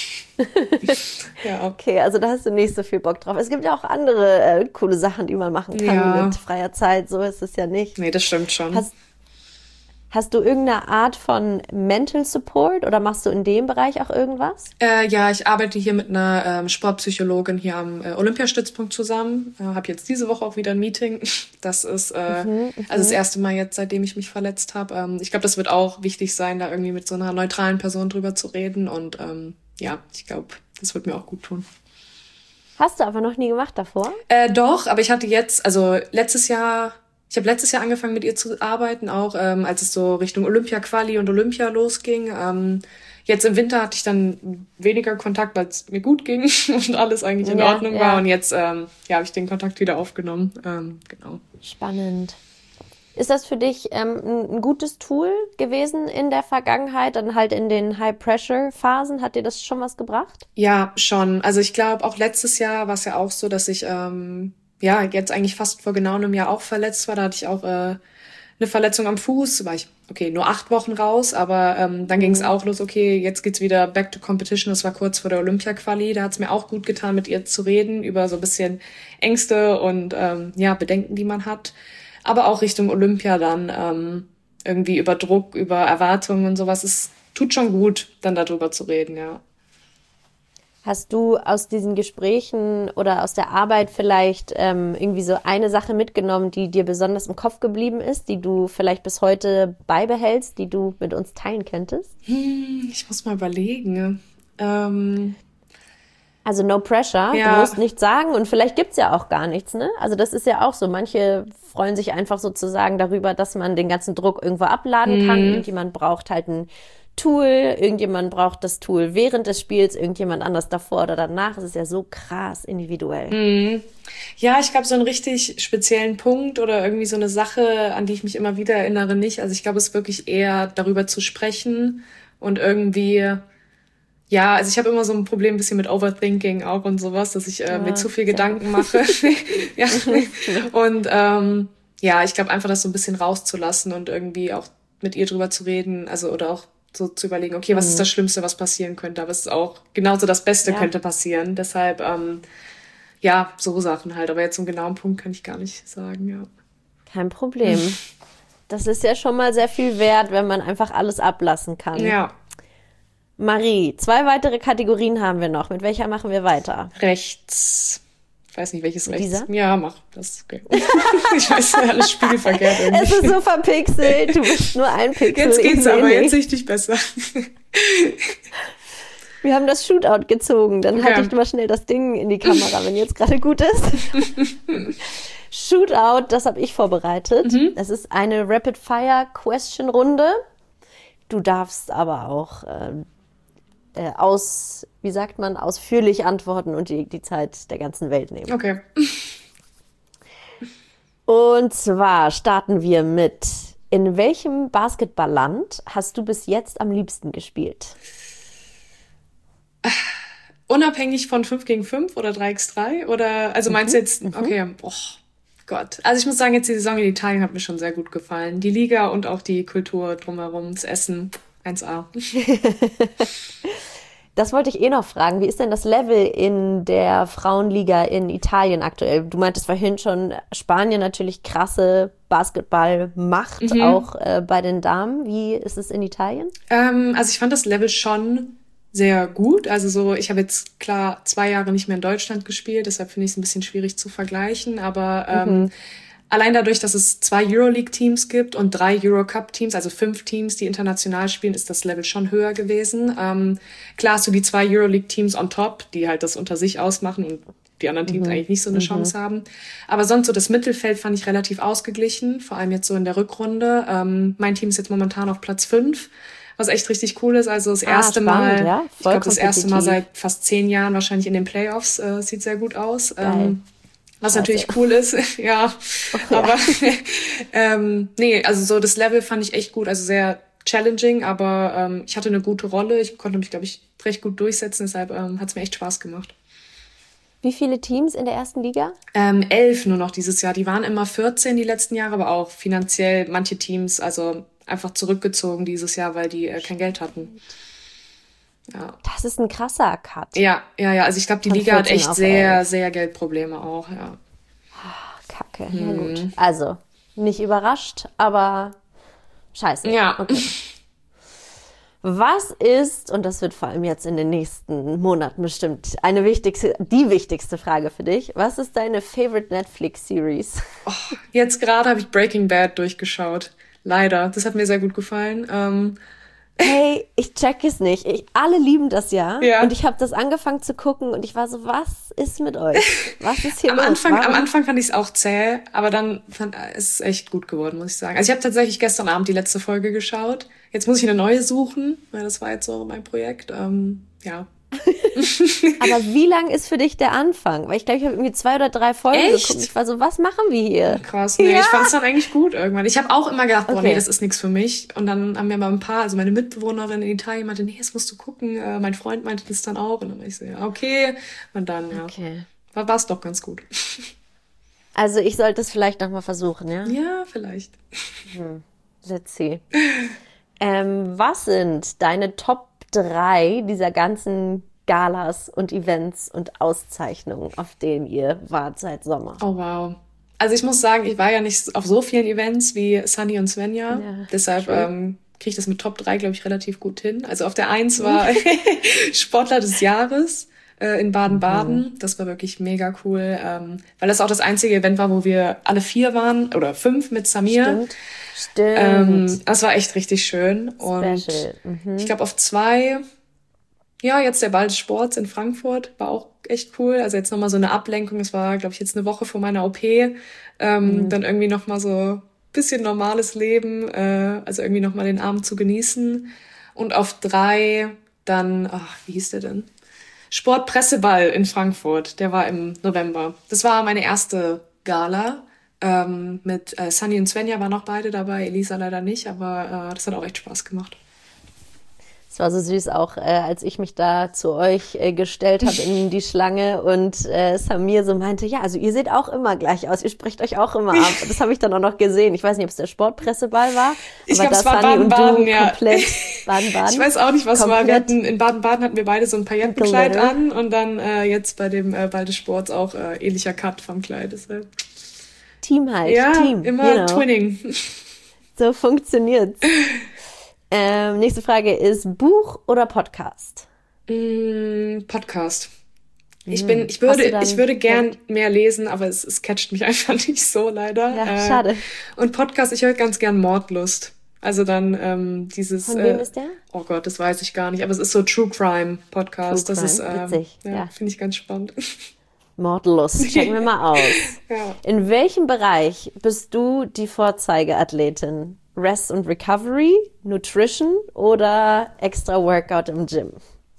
Ja. Okay, also da hast du nicht so viel Bock drauf. Es gibt ja auch andere coole Sachen, die man machen kann mit freier Zeit. So ist es ja nicht. Nee, das stimmt schon. Hast du irgendeine Art von Mental Support oder machst du in dem Bereich auch irgendwas? Ja, ich arbeite hier mit einer Sportpsychologin hier am Olympiastützpunkt zusammen. Habe jetzt diese Woche auch wieder ein Meeting. Das ist also das erste Mal jetzt, seitdem ich mich verletzt habe. Ich glaube, das wird auch wichtig sein, da irgendwie mit so einer neutralen Person drüber zu reden. Und ja, ich glaube, das wird mir auch gut tun. Hast du aber noch nie gemacht davor? Doch, aber ich hatte jetzt, also letztes Jahr angefangen mit ihr zu arbeiten, auch als es so Richtung Olympia-Quali und Olympia losging. Jetzt im Winter hatte ich dann weniger Kontakt, weil es mir gut ging und alles eigentlich in Ordnung war. Und jetzt habe ich den Kontakt wieder aufgenommen. Genau. Spannend. Ist das für dich ein gutes Tool gewesen in der Vergangenheit, dann halt in den High-Pressure-Phasen? Hat dir das schon was gebracht? Ja, schon. Also ich glaube, auch letztes Jahr war es ja auch so, dass ich jetzt eigentlich fast vor genau einem Jahr auch verletzt war. Da hatte ich auch eine Verletzung am Fuß. War ich, nur 8 Wochen raus, aber dann ging es auch los, jetzt geht's wieder back to competition. Das war kurz vor der Olympia-Quali. Da hat's mir auch gut getan, mit ihr zu reden über so ein bisschen Ängste und Bedenken, die man hat. Aber auch Richtung Olympia dann irgendwie über Druck, über Erwartungen und sowas. Es tut schon gut, dann darüber zu reden, ja. Hast du aus diesen Gesprächen oder aus der Arbeit vielleicht irgendwie so eine Sache mitgenommen, die dir besonders im Kopf geblieben ist, die du vielleicht bis heute beibehältst, die du mit uns teilen könntest? Ich muss mal überlegen. Also no pressure, du musst nichts sagen und vielleicht gibt's ja auch gar nichts, ne? Also das ist ja auch so, manche freuen sich einfach sozusagen darüber, dass man den ganzen Druck irgendwo abladen kann. Irgendjemand braucht halt ein Tool, irgendjemand braucht das Tool während des Spiels, irgendjemand anders davor oder danach. Es ist ja so krass individuell. Ja, ich glaube, so einen richtig speziellen Punkt oder irgendwie so eine Sache, an die ich mich immer wieder erinnere, nicht. Also ich glaube, es ist wirklich eher darüber zu sprechen und irgendwie, also ich habe immer so ein Problem ein bisschen mit Overthinking auch und sowas, dass ich mir zu viel Gedanken mache. Und ich glaube einfach, das so ein bisschen rauszulassen und irgendwie auch mit ihr drüber zu reden, also oder auch so zu überlegen, okay, was ist das Schlimmste, was passieren könnte, aber es ist auch genauso das Beste könnte passieren. Deshalb, so Sachen halt. Aber jetzt so einen genauen Punkt kann ich gar nicht sagen, ja. Kein Problem. Das ist ja schon mal sehr viel wert, wenn man einfach alles ablassen kann. Ja. Marie, 2 weitere Kategorien haben wir noch. Mit welcher machen wir weiter? Rechts. Ich weiß nicht, welches rechts. Dieser? Ja, mach das. Okay. Ich weiß, alles spiegelverkehrt irgendwie. Es ist so verpixelt. Du bist nur ein Pixel. Jetzt geht's aber, jetzt sehe ich dich besser. Wir haben das Shootout gezogen. Dann halte ich mal schnell das Ding in die Kamera, wenn jetzt gerade gut ist. Shootout, das habe ich vorbereitet. Es ist eine Rapid-Fire-Question-Runde. Du darfst aber auch ausführlich antworten und die Zeit der ganzen Welt nehmen. Okay. Und zwar starten wir mit: In welchem Basketballland hast du bis jetzt am liebsten gespielt? Unabhängig von 5 gegen 5 oder 3x3? Oder, also meinst du jetzt, okay, Gott. Also ich muss sagen, jetzt die Saison in Italien hat mir schon sehr gut gefallen. Die Liga und auch die Kultur drumherum, das Essen, 1A. Das wollte ich noch fragen. Wie ist denn das Level in der Frauenliga in Italien aktuell? Du meintest vorhin schon, Spanien natürlich krasse Basketballmacht, auch bei den Damen. Wie ist es in Italien? Also ich fand das Level schon sehr gut. Also so, ich habe jetzt klar 2 Jahre nicht mehr in Deutschland gespielt, deshalb finde ich es ein bisschen schwierig zu vergleichen. Aber allein dadurch, dass es 2 Euroleague-Teams gibt und 3 Eurocup-Teams, also 5 Teams, die international spielen, ist das Level schon höher gewesen. Klar hast du die 2 Euroleague-Teams on top, die halt das unter sich ausmachen und die anderen Teams eigentlich nicht so eine Chance haben. Aber sonst so das Mittelfeld fand ich relativ ausgeglichen, vor allem jetzt so in der Rückrunde. Mein Team ist jetzt momentan auf Platz 5, was echt richtig cool ist. Also das erste spannend, Mal, ja? ich glaube das erste Mal seit fast 10 Jahren wahrscheinlich in den Playoffs, sieht sehr gut aus. Was natürlich cool ist, ja. Aber nee, also so das Level fand ich echt gut, also sehr challenging, aber ich hatte eine gute Rolle. Ich konnte mich, glaube ich, recht gut durchsetzen, deshalb hat es mir echt Spaß gemacht. Wie viele Teams in der ersten Liga? 11 nur noch dieses Jahr. Die waren immer 14 die letzten Jahre, aber auch finanziell manche Teams, also einfach zurückgezogen dieses Jahr, weil die kein Geld hatten. Ja. Das ist ein krasser Cut. Ja. Also ich glaube, die Liga hat echt sehr, sehr Geldprobleme auch, ja. Kacke, ja gut. Also, nicht überrascht, aber scheiße. Ja. Okay. Was ist, und das wird vor allem jetzt in den nächsten Monaten bestimmt die wichtigste Frage für dich, was ist deine favorite Netflix-Series? Oh, jetzt gerade habe ich Breaking Bad durchgeschaut. Leider, das hat mir sehr gut gefallen. Hey, ich check es nicht. Alle lieben das ja. Ja. Und ich habe das angefangen zu gucken und ich war so, was ist mit euch? Was ist hier los? Am Anfang fand ich es auch zäh, aber dann ist es echt gut geworden, muss ich sagen. Also ich habe tatsächlich gestern Abend die letzte Folge geschaut. Jetzt muss ich eine neue suchen, weil das war jetzt so mein Projekt. Ja. Aber wie lang ist für dich der Anfang? Weil ich glaube, ich habe irgendwie 2 oder 3 Folgen geguckt. Ich war so, was machen wir hier? Krass, nee, ich fand es dann eigentlich gut irgendwann. Ich habe auch immer gedacht, nee, das ist nichts für mich. Und dann haben mir mal ein paar, also meine Mitbewohnerin in Italien meinte, nee, das musst du gucken. Mein Freund meinte das dann auch. Und dann war ich so, ja, okay. Und dann, war es doch ganz gut. Also ich sollte es vielleicht nochmal versuchen, ja? Ja, vielleicht. Let's see. Was sind deine Top 3 dieser ganzen Galas und Events und Auszeichnungen, auf denen ihr wart seit Sommer? Oh, wow. Also ich muss sagen, ich war ja nicht auf so vielen Events wie Sunny und Svenja. Ja, deshalb kriege ich das mit Top 3, glaube ich, relativ gut hin. Also auf der 1 war Sportler des Jahres in Baden-Baden. Das war wirklich mega cool, weil das auch das einzige Event war, wo wir alle 4 waren oder 5 mit Samir. Stimmt. Das war echt richtig schön. Und ich glaube auf 2, ja, jetzt der Ball des Sports in Frankfurt war auch echt cool. Also jetzt nochmal so eine Ablenkung. Es war, glaube ich, jetzt eine Woche vor meiner OP. Dann irgendwie nochmal so ein bisschen normales Leben. Also irgendwie nochmal den Abend zu genießen. Und auf 3 dann, wie hieß der denn? Sportpresseball in Frankfurt. Der war im November. Das war meine erste Gala. Mit Sunny und Svenja waren auch beide dabei, Elisa leider nicht, aber das hat auch echt Spaß gemacht. Es war so süß auch, als ich mich da zu euch gestellt habe in die Schlange und Samir so meinte, ja, also ihr seht auch immer gleich aus, ihr sprecht euch auch immer ab. Das habe ich dann auch noch gesehen. Ich weiß nicht, ob es der Sportpresseball war. Ich glaube, es war Baden-Baden, ja. Komplett Baden-Baden. Ich weiß auch nicht, was war. In Baden-Baden hatten wir beide so ein Paillettenkleid an und dann jetzt bei dem Ball des Sports auch ähnlicher Cut vom Kleid. Deshalb. Team halt, ja, Team. Immer Twinning. So funktioniert's. Nächste Frage ist Buch oder Podcast? Podcast. Ich würde gern mehr lesen, aber es catcht mich einfach nicht so leider. Ja, schade. Und Podcast, ich höre ganz gern Mordlust. Also dann dieses... Von wem ist der? Oh Gott, das weiß ich gar nicht. Aber es ist so True Crime Podcast. Das ist witzig. Ja. Finde ich ganz spannend. Mordlust, checken wir mal aus. Ja. In welchem Bereich bist du die Vorzeigeathletin? Rest und Recovery, Nutrition oder extra Workout im Gym?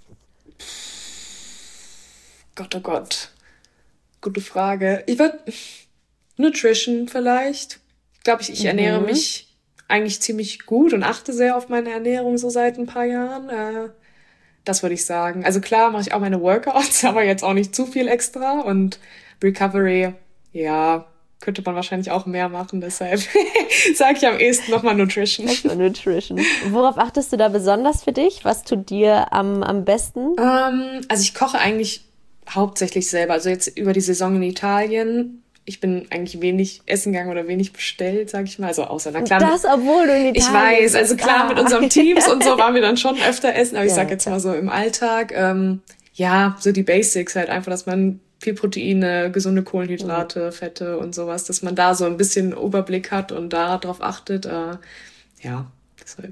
Gott, oh Gott. Gute Frage. Ich würde Nutrition vielleicht. Ich glaube, ich ernähre mich eigentlich ziemlich gut und achte sehr auf meine Ernährung so seit ein paar Jahren. Das würde ich sagen. Also klar mache ich auch meine Workouts, aber jetzt auch nicht zu viel extra. Und Recovery, ja, könnte man wahrscheinlich auch mehr machen. Deshalb sage ich am ehesten nochmal Nutrition. Nutrition. Worauf achtest du da besonders für dich? Was tut dir am besten? Also ich koche eigentlich hauptsächlich selber. Also jetzt über die Saison in Italien. Ich bin eigentlich wenig essen gegangen oder wenig bestellt, sag ich mal. Also außer, na klar. Das, obwohl du in Italien Ich weiß, also klar, mit unserem Teams und so waren wir dann schon öfter essen. Aber ich sag jetzt mal so im Alltag, so die Basics halt einfach, dass man viel Proteine, gesunde Kohlenhydrate, Fette und sowas, dass man da so ein bisschen Überblick hat und da drauf achtet. Deshalb.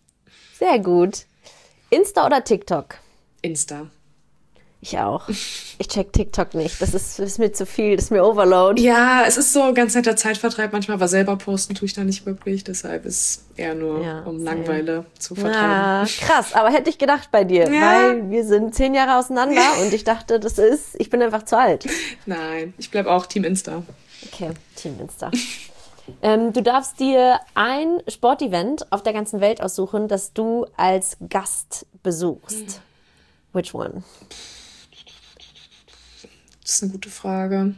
Sehr gut. Insta oder TikTok? Insta. Ich auch. Ich check TikTok nicht. Das ist mir zu viel, das ist mir Overload. Ja, es ist so ein ganz netter Zeitvertreib manchmal, aber selber posten tue ich da nicht wirklich. Deshalb ist eher nur, um Langeweile zu vertreiben. Ja, krass, aber hätte ich gedacht bei dir, weil wir sind 10 Jahre auseinander und ich dachte, ich bin einfach zu alt. Nein, ich bleib auch Team Insta. Okay, Team Insta. Du darfst dir ein Sportevent auf der ganzen Welt aussuchen, das du als Gast besuchst. Which one? Das ist eine gute Frage.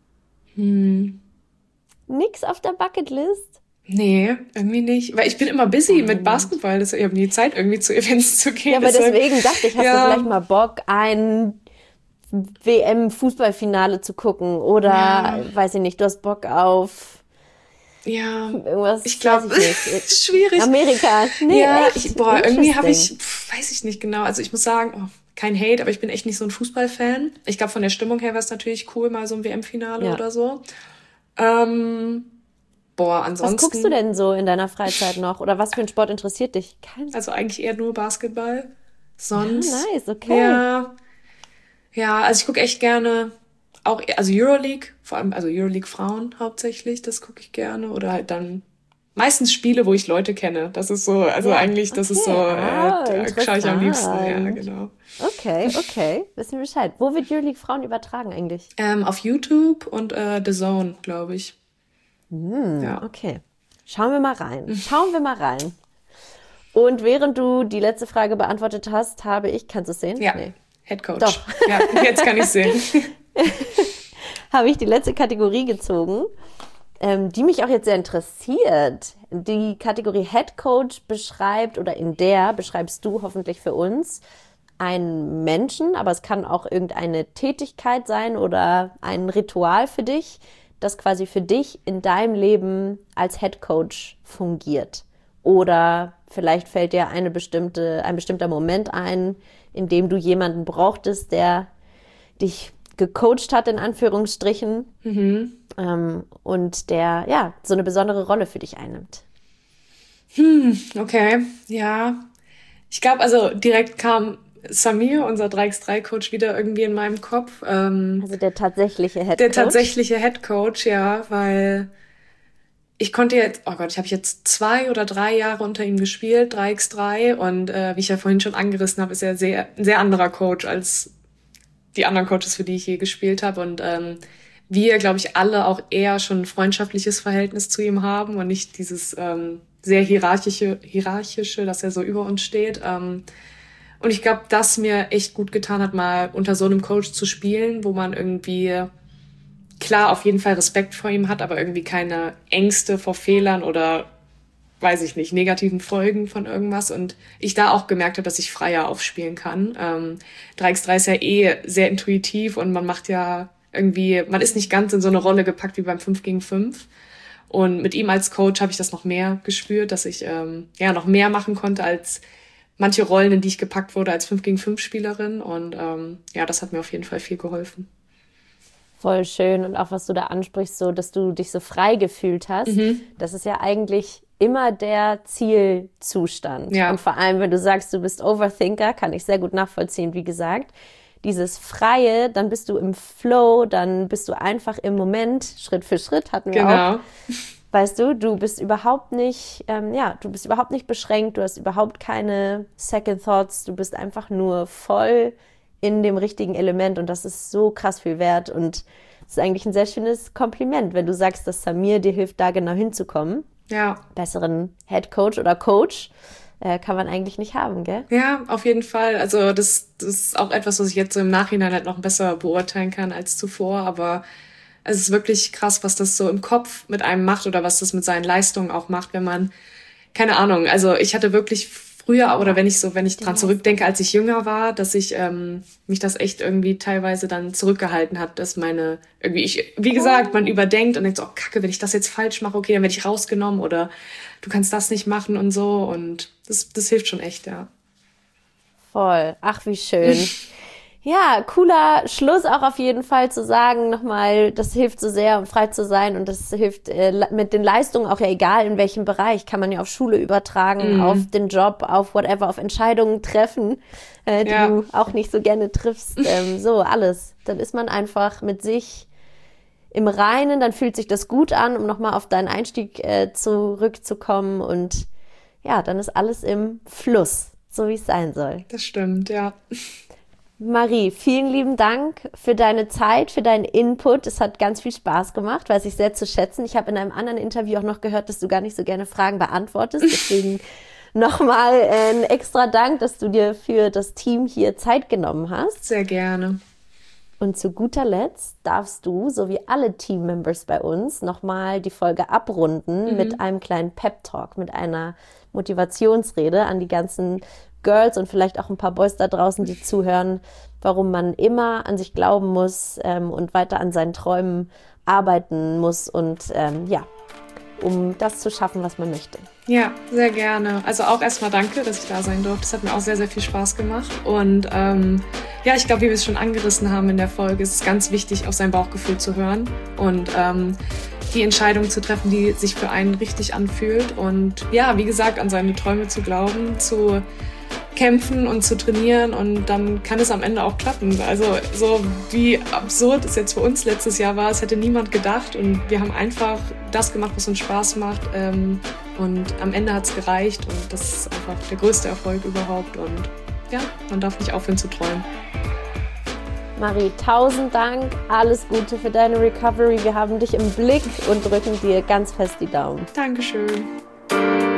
Nix auf der Bucketlist? Nee, irgendwie nicht. Weil ich bin immer busy mit Basketball. Ich habe nie Zeit, irgendwie zu Events zu gehen. Ja, aber deswegen dachte ich, hast du vielleicht mal Bock, ein WM-Fußballfinale zu gucken? Oder, weiß ich nicht, du hast Bock auf irgendwas, ich glaube, schwierig. Amerika. Nee, ja, echt? Irgendwie habe ich, weiß ich nicht genau. Also ich muss sagen, kein Hate, aber ich bin echt nicht so ein Fußballfan. Ich glaube, von der Stimmung her wäre es natürlich cool, mal so ein WM-Finale oder so. Ansonsten. Was guckst du denn so in deiner Freizeit noch? Oder was für ein Sport interessiert dich? Also eigentlich eher nur Basketball. Sonst. Ja, nice, okay. Ja, also ich gucke echt gerne auch, also Euroleague, vor allem, also Euroleague Frauen hauptsächlich, das gucke ich gerne. Oder halt dann meistens Spiele, wo ich Leute kenne. Das ist so, also eigentlich, das ist so, da schaue ich am liebsten. Ja, genau. Okay. Wissen wir Bescheid. Wo wird Euroleague Frauen übertragen eigentlich? Auf YouTube und The Zone, glaube ich. Ja. Okay. Schauen wir mal rein. Und während du die letzte Frage beantwortet hast, kannst du es sehen? Ja, nee. Head Coach. Doch. Ja, jetzt kann ich sehen. Habe ich die letzte Kategorie gezogen, die mich auch jetzt sehr interessiert. Die Kategorie Head Coach beschreibt, oder in der beschreibst du hoffentlich für uns, einen Menschen, aber es kann auch irgendeine Tätigkeit sein oder ein Ritual für dich, das quasi für dich in deinem Leben als Head Coach fungiert. Oder vielleicht fällt dir ein bestimmter Moment ein, in dem du jemanden brauchtest, der dich gecoacht hat, in Anführungsstrichen, und der, so eine besondere Rolle für dich einnimmt. Okay, ja. Ich glaube, also direkt kam Samir, unser 3x3-Coach, wieder irgendwie in meinem Kopf. Also der tatsächliche Head Coach? Der tatsächliche Head Coach, ja, weil ich konnte jetzt, ich habe jetzt 2 oder 3 Jahre unter ihm gespielt, 3x3, und wie ich ja vorhin schon angerissen habe, ist er ein sehr anderer Coach als die anderen Coaches, für die ich je gespielt habe, und wir, glaube ich, alle auch eher schon ein freundschaftliches Verhältnis zu ihm haben und nicht dieses sehr hierarchische, dass er so über uns steht. Und ich glaube, dass mir echt gut getan hat, mal unter so einem Coach zu spielen, wo man irgendwie klar auf jeden Fall Respekt vor ihm hat, aber irgendwie keine Ängste vor Fehlern oder, weiß ich nicht, negativen Folgen von irgendwas. Und ich da auch gemerkt habe, dass ich freier aufspielen kann. 3x3 ist ja sehr intuitiv und man macht ja irgendwie, man ist nicht ganz in so eine Rolle gepackt wie beim 5 gegen 5. Und mit ihm als Coach habe ich das noch mehr gespürt, dass ich noch mehr machen konnte als manche Rollen, in die ich gepackt wurde als 5 gegen 5 Spielerin. Und das hat mir auf jeden Fall viel geholfen. Voll schön. Und auch, was du da ansprichst, so, dass du dich so frei gefühlt hast. Das ist ja eigentlich immer der Zielzustand. Ja. Und vor allem, wenn du sagst, du bist Overthinker, kann ich sehr gut nachvollziehen, wie gesagt. Dieses Freie, dann bist du im Flow, dann bist du einfach im Moment, Schritt für Schritt hatten wir auch. Weißt du, du bist überhaupt nicht beschränkt, du hast überhaupt keine Second Thoughts, du bist einfach nur voll in dem richtigen Element, und das ist so krass viel wert, und es ist eigentlich ein sehr schönes Kompliment, wenn du sagst, dass Samir dir hilft, da genau hinzukommen. Ja. Besseren Head Coach oder Coach kann man eigentlich nicht haben, gell? Ja, auf jeden Fall. Also das ist auch etwas, was ich jetzt so im Nachhinein halt noch besser beurteilen kann als zuvor, aber es ist wirklich krass, was das so im Kopf mit einem macht oder was das mit seinen Leistungen auch macht, wenn man, keine Ahnung, also ich hatte wirklich früher, oder wenn ich dran zurückdenke, als ich jünger war, dass ich mich das echt irgendwie teilweise dann zurückgehalten hat, dass wie gesagt, man überdenkt und denkt so, oh Kacke, wenn ich das jetzt falsch mache, okay, dann werde ich rausgenommen, oder du kannst das nicht machen und so, und das hilft schon echt, ja. Voll. Ach, wie schön. Ja, cooler Schluss auch auf jeden Fall zu sagen, nochmal, das hilft so sehr, um frei zu sein und das hilft mit den Leistungen auch ja egal in welchem Bereich, kann man ja auf Schule übertragen, auf den Job, auf whatever, auf Entscheidungen treffen, die du auch nicht so gerne triffst, so alles. Dann ist man einfach mit sich im Reinen, dann fühlt sich das gut an, um nochmal auf deinen Einstieg zurückzukommen und ja, dann ist alles im Fluss, so wie es sein soll. Das stimmt, ja. Marie, vielen lieben Dank für deine Zeit, für deinen Input. Es hat ganz viel Spaß gemacht, weiß ich sehr zu schätzen. Ich habe in einem anderen Interview auch noch gehört, dass du gar nicht so gerne Fragen beantwortest. Deswegen nochmal ein extra Dank, dass du dir für das Team hier Zeit genommen hast. Sehr gerne. Und zu guter Letzt darfst du, so wie alle Teammembers bei uns, nochmal die Folge abrunden mit einem kleinen Pep-Talk, mit einer Motivationsrede an die ganzen Girls und vielleicht auch ein paar Boys da draußen, die zuhören, warum man immer an sich glauben muss und weiter an seinen Träumen arbeiten muss und um das zu schaffen, was man möchte. Ja, sehr gerne. Also auch erstmal danke, dass ich da sein durfte. Das hat mir auch sehr, sehr viel Spaß gemacht. Und ich glaube, wie wir es schon angerissen haben in der Folge, ist es ganz wichtig, auf sein Bauchgefühl zu hören und die Entscheidung zu treffen, die sich für einen richtig anfühlt. Und ja, wie gesagt, an seine Träume zu glauben, zu kämpfen und zu trainieren und dann kann es am Ende auch klappen. Also so wie absurd es jetzt für uns letztes Jahr war, es hätte niemand gedacht und wir haben einfach das gemacht, was uns Spaß macht und am Ende hat es gereicht und das ist einfach der größte Erfolg überhaupt und ja, man darf nicht aufhören zu träumen. Marie, 1000 Dank, alles Gute für deine Recovery. Wir haben dich im Blick und drücken dir ganz fest die Daumen. Dankeschön.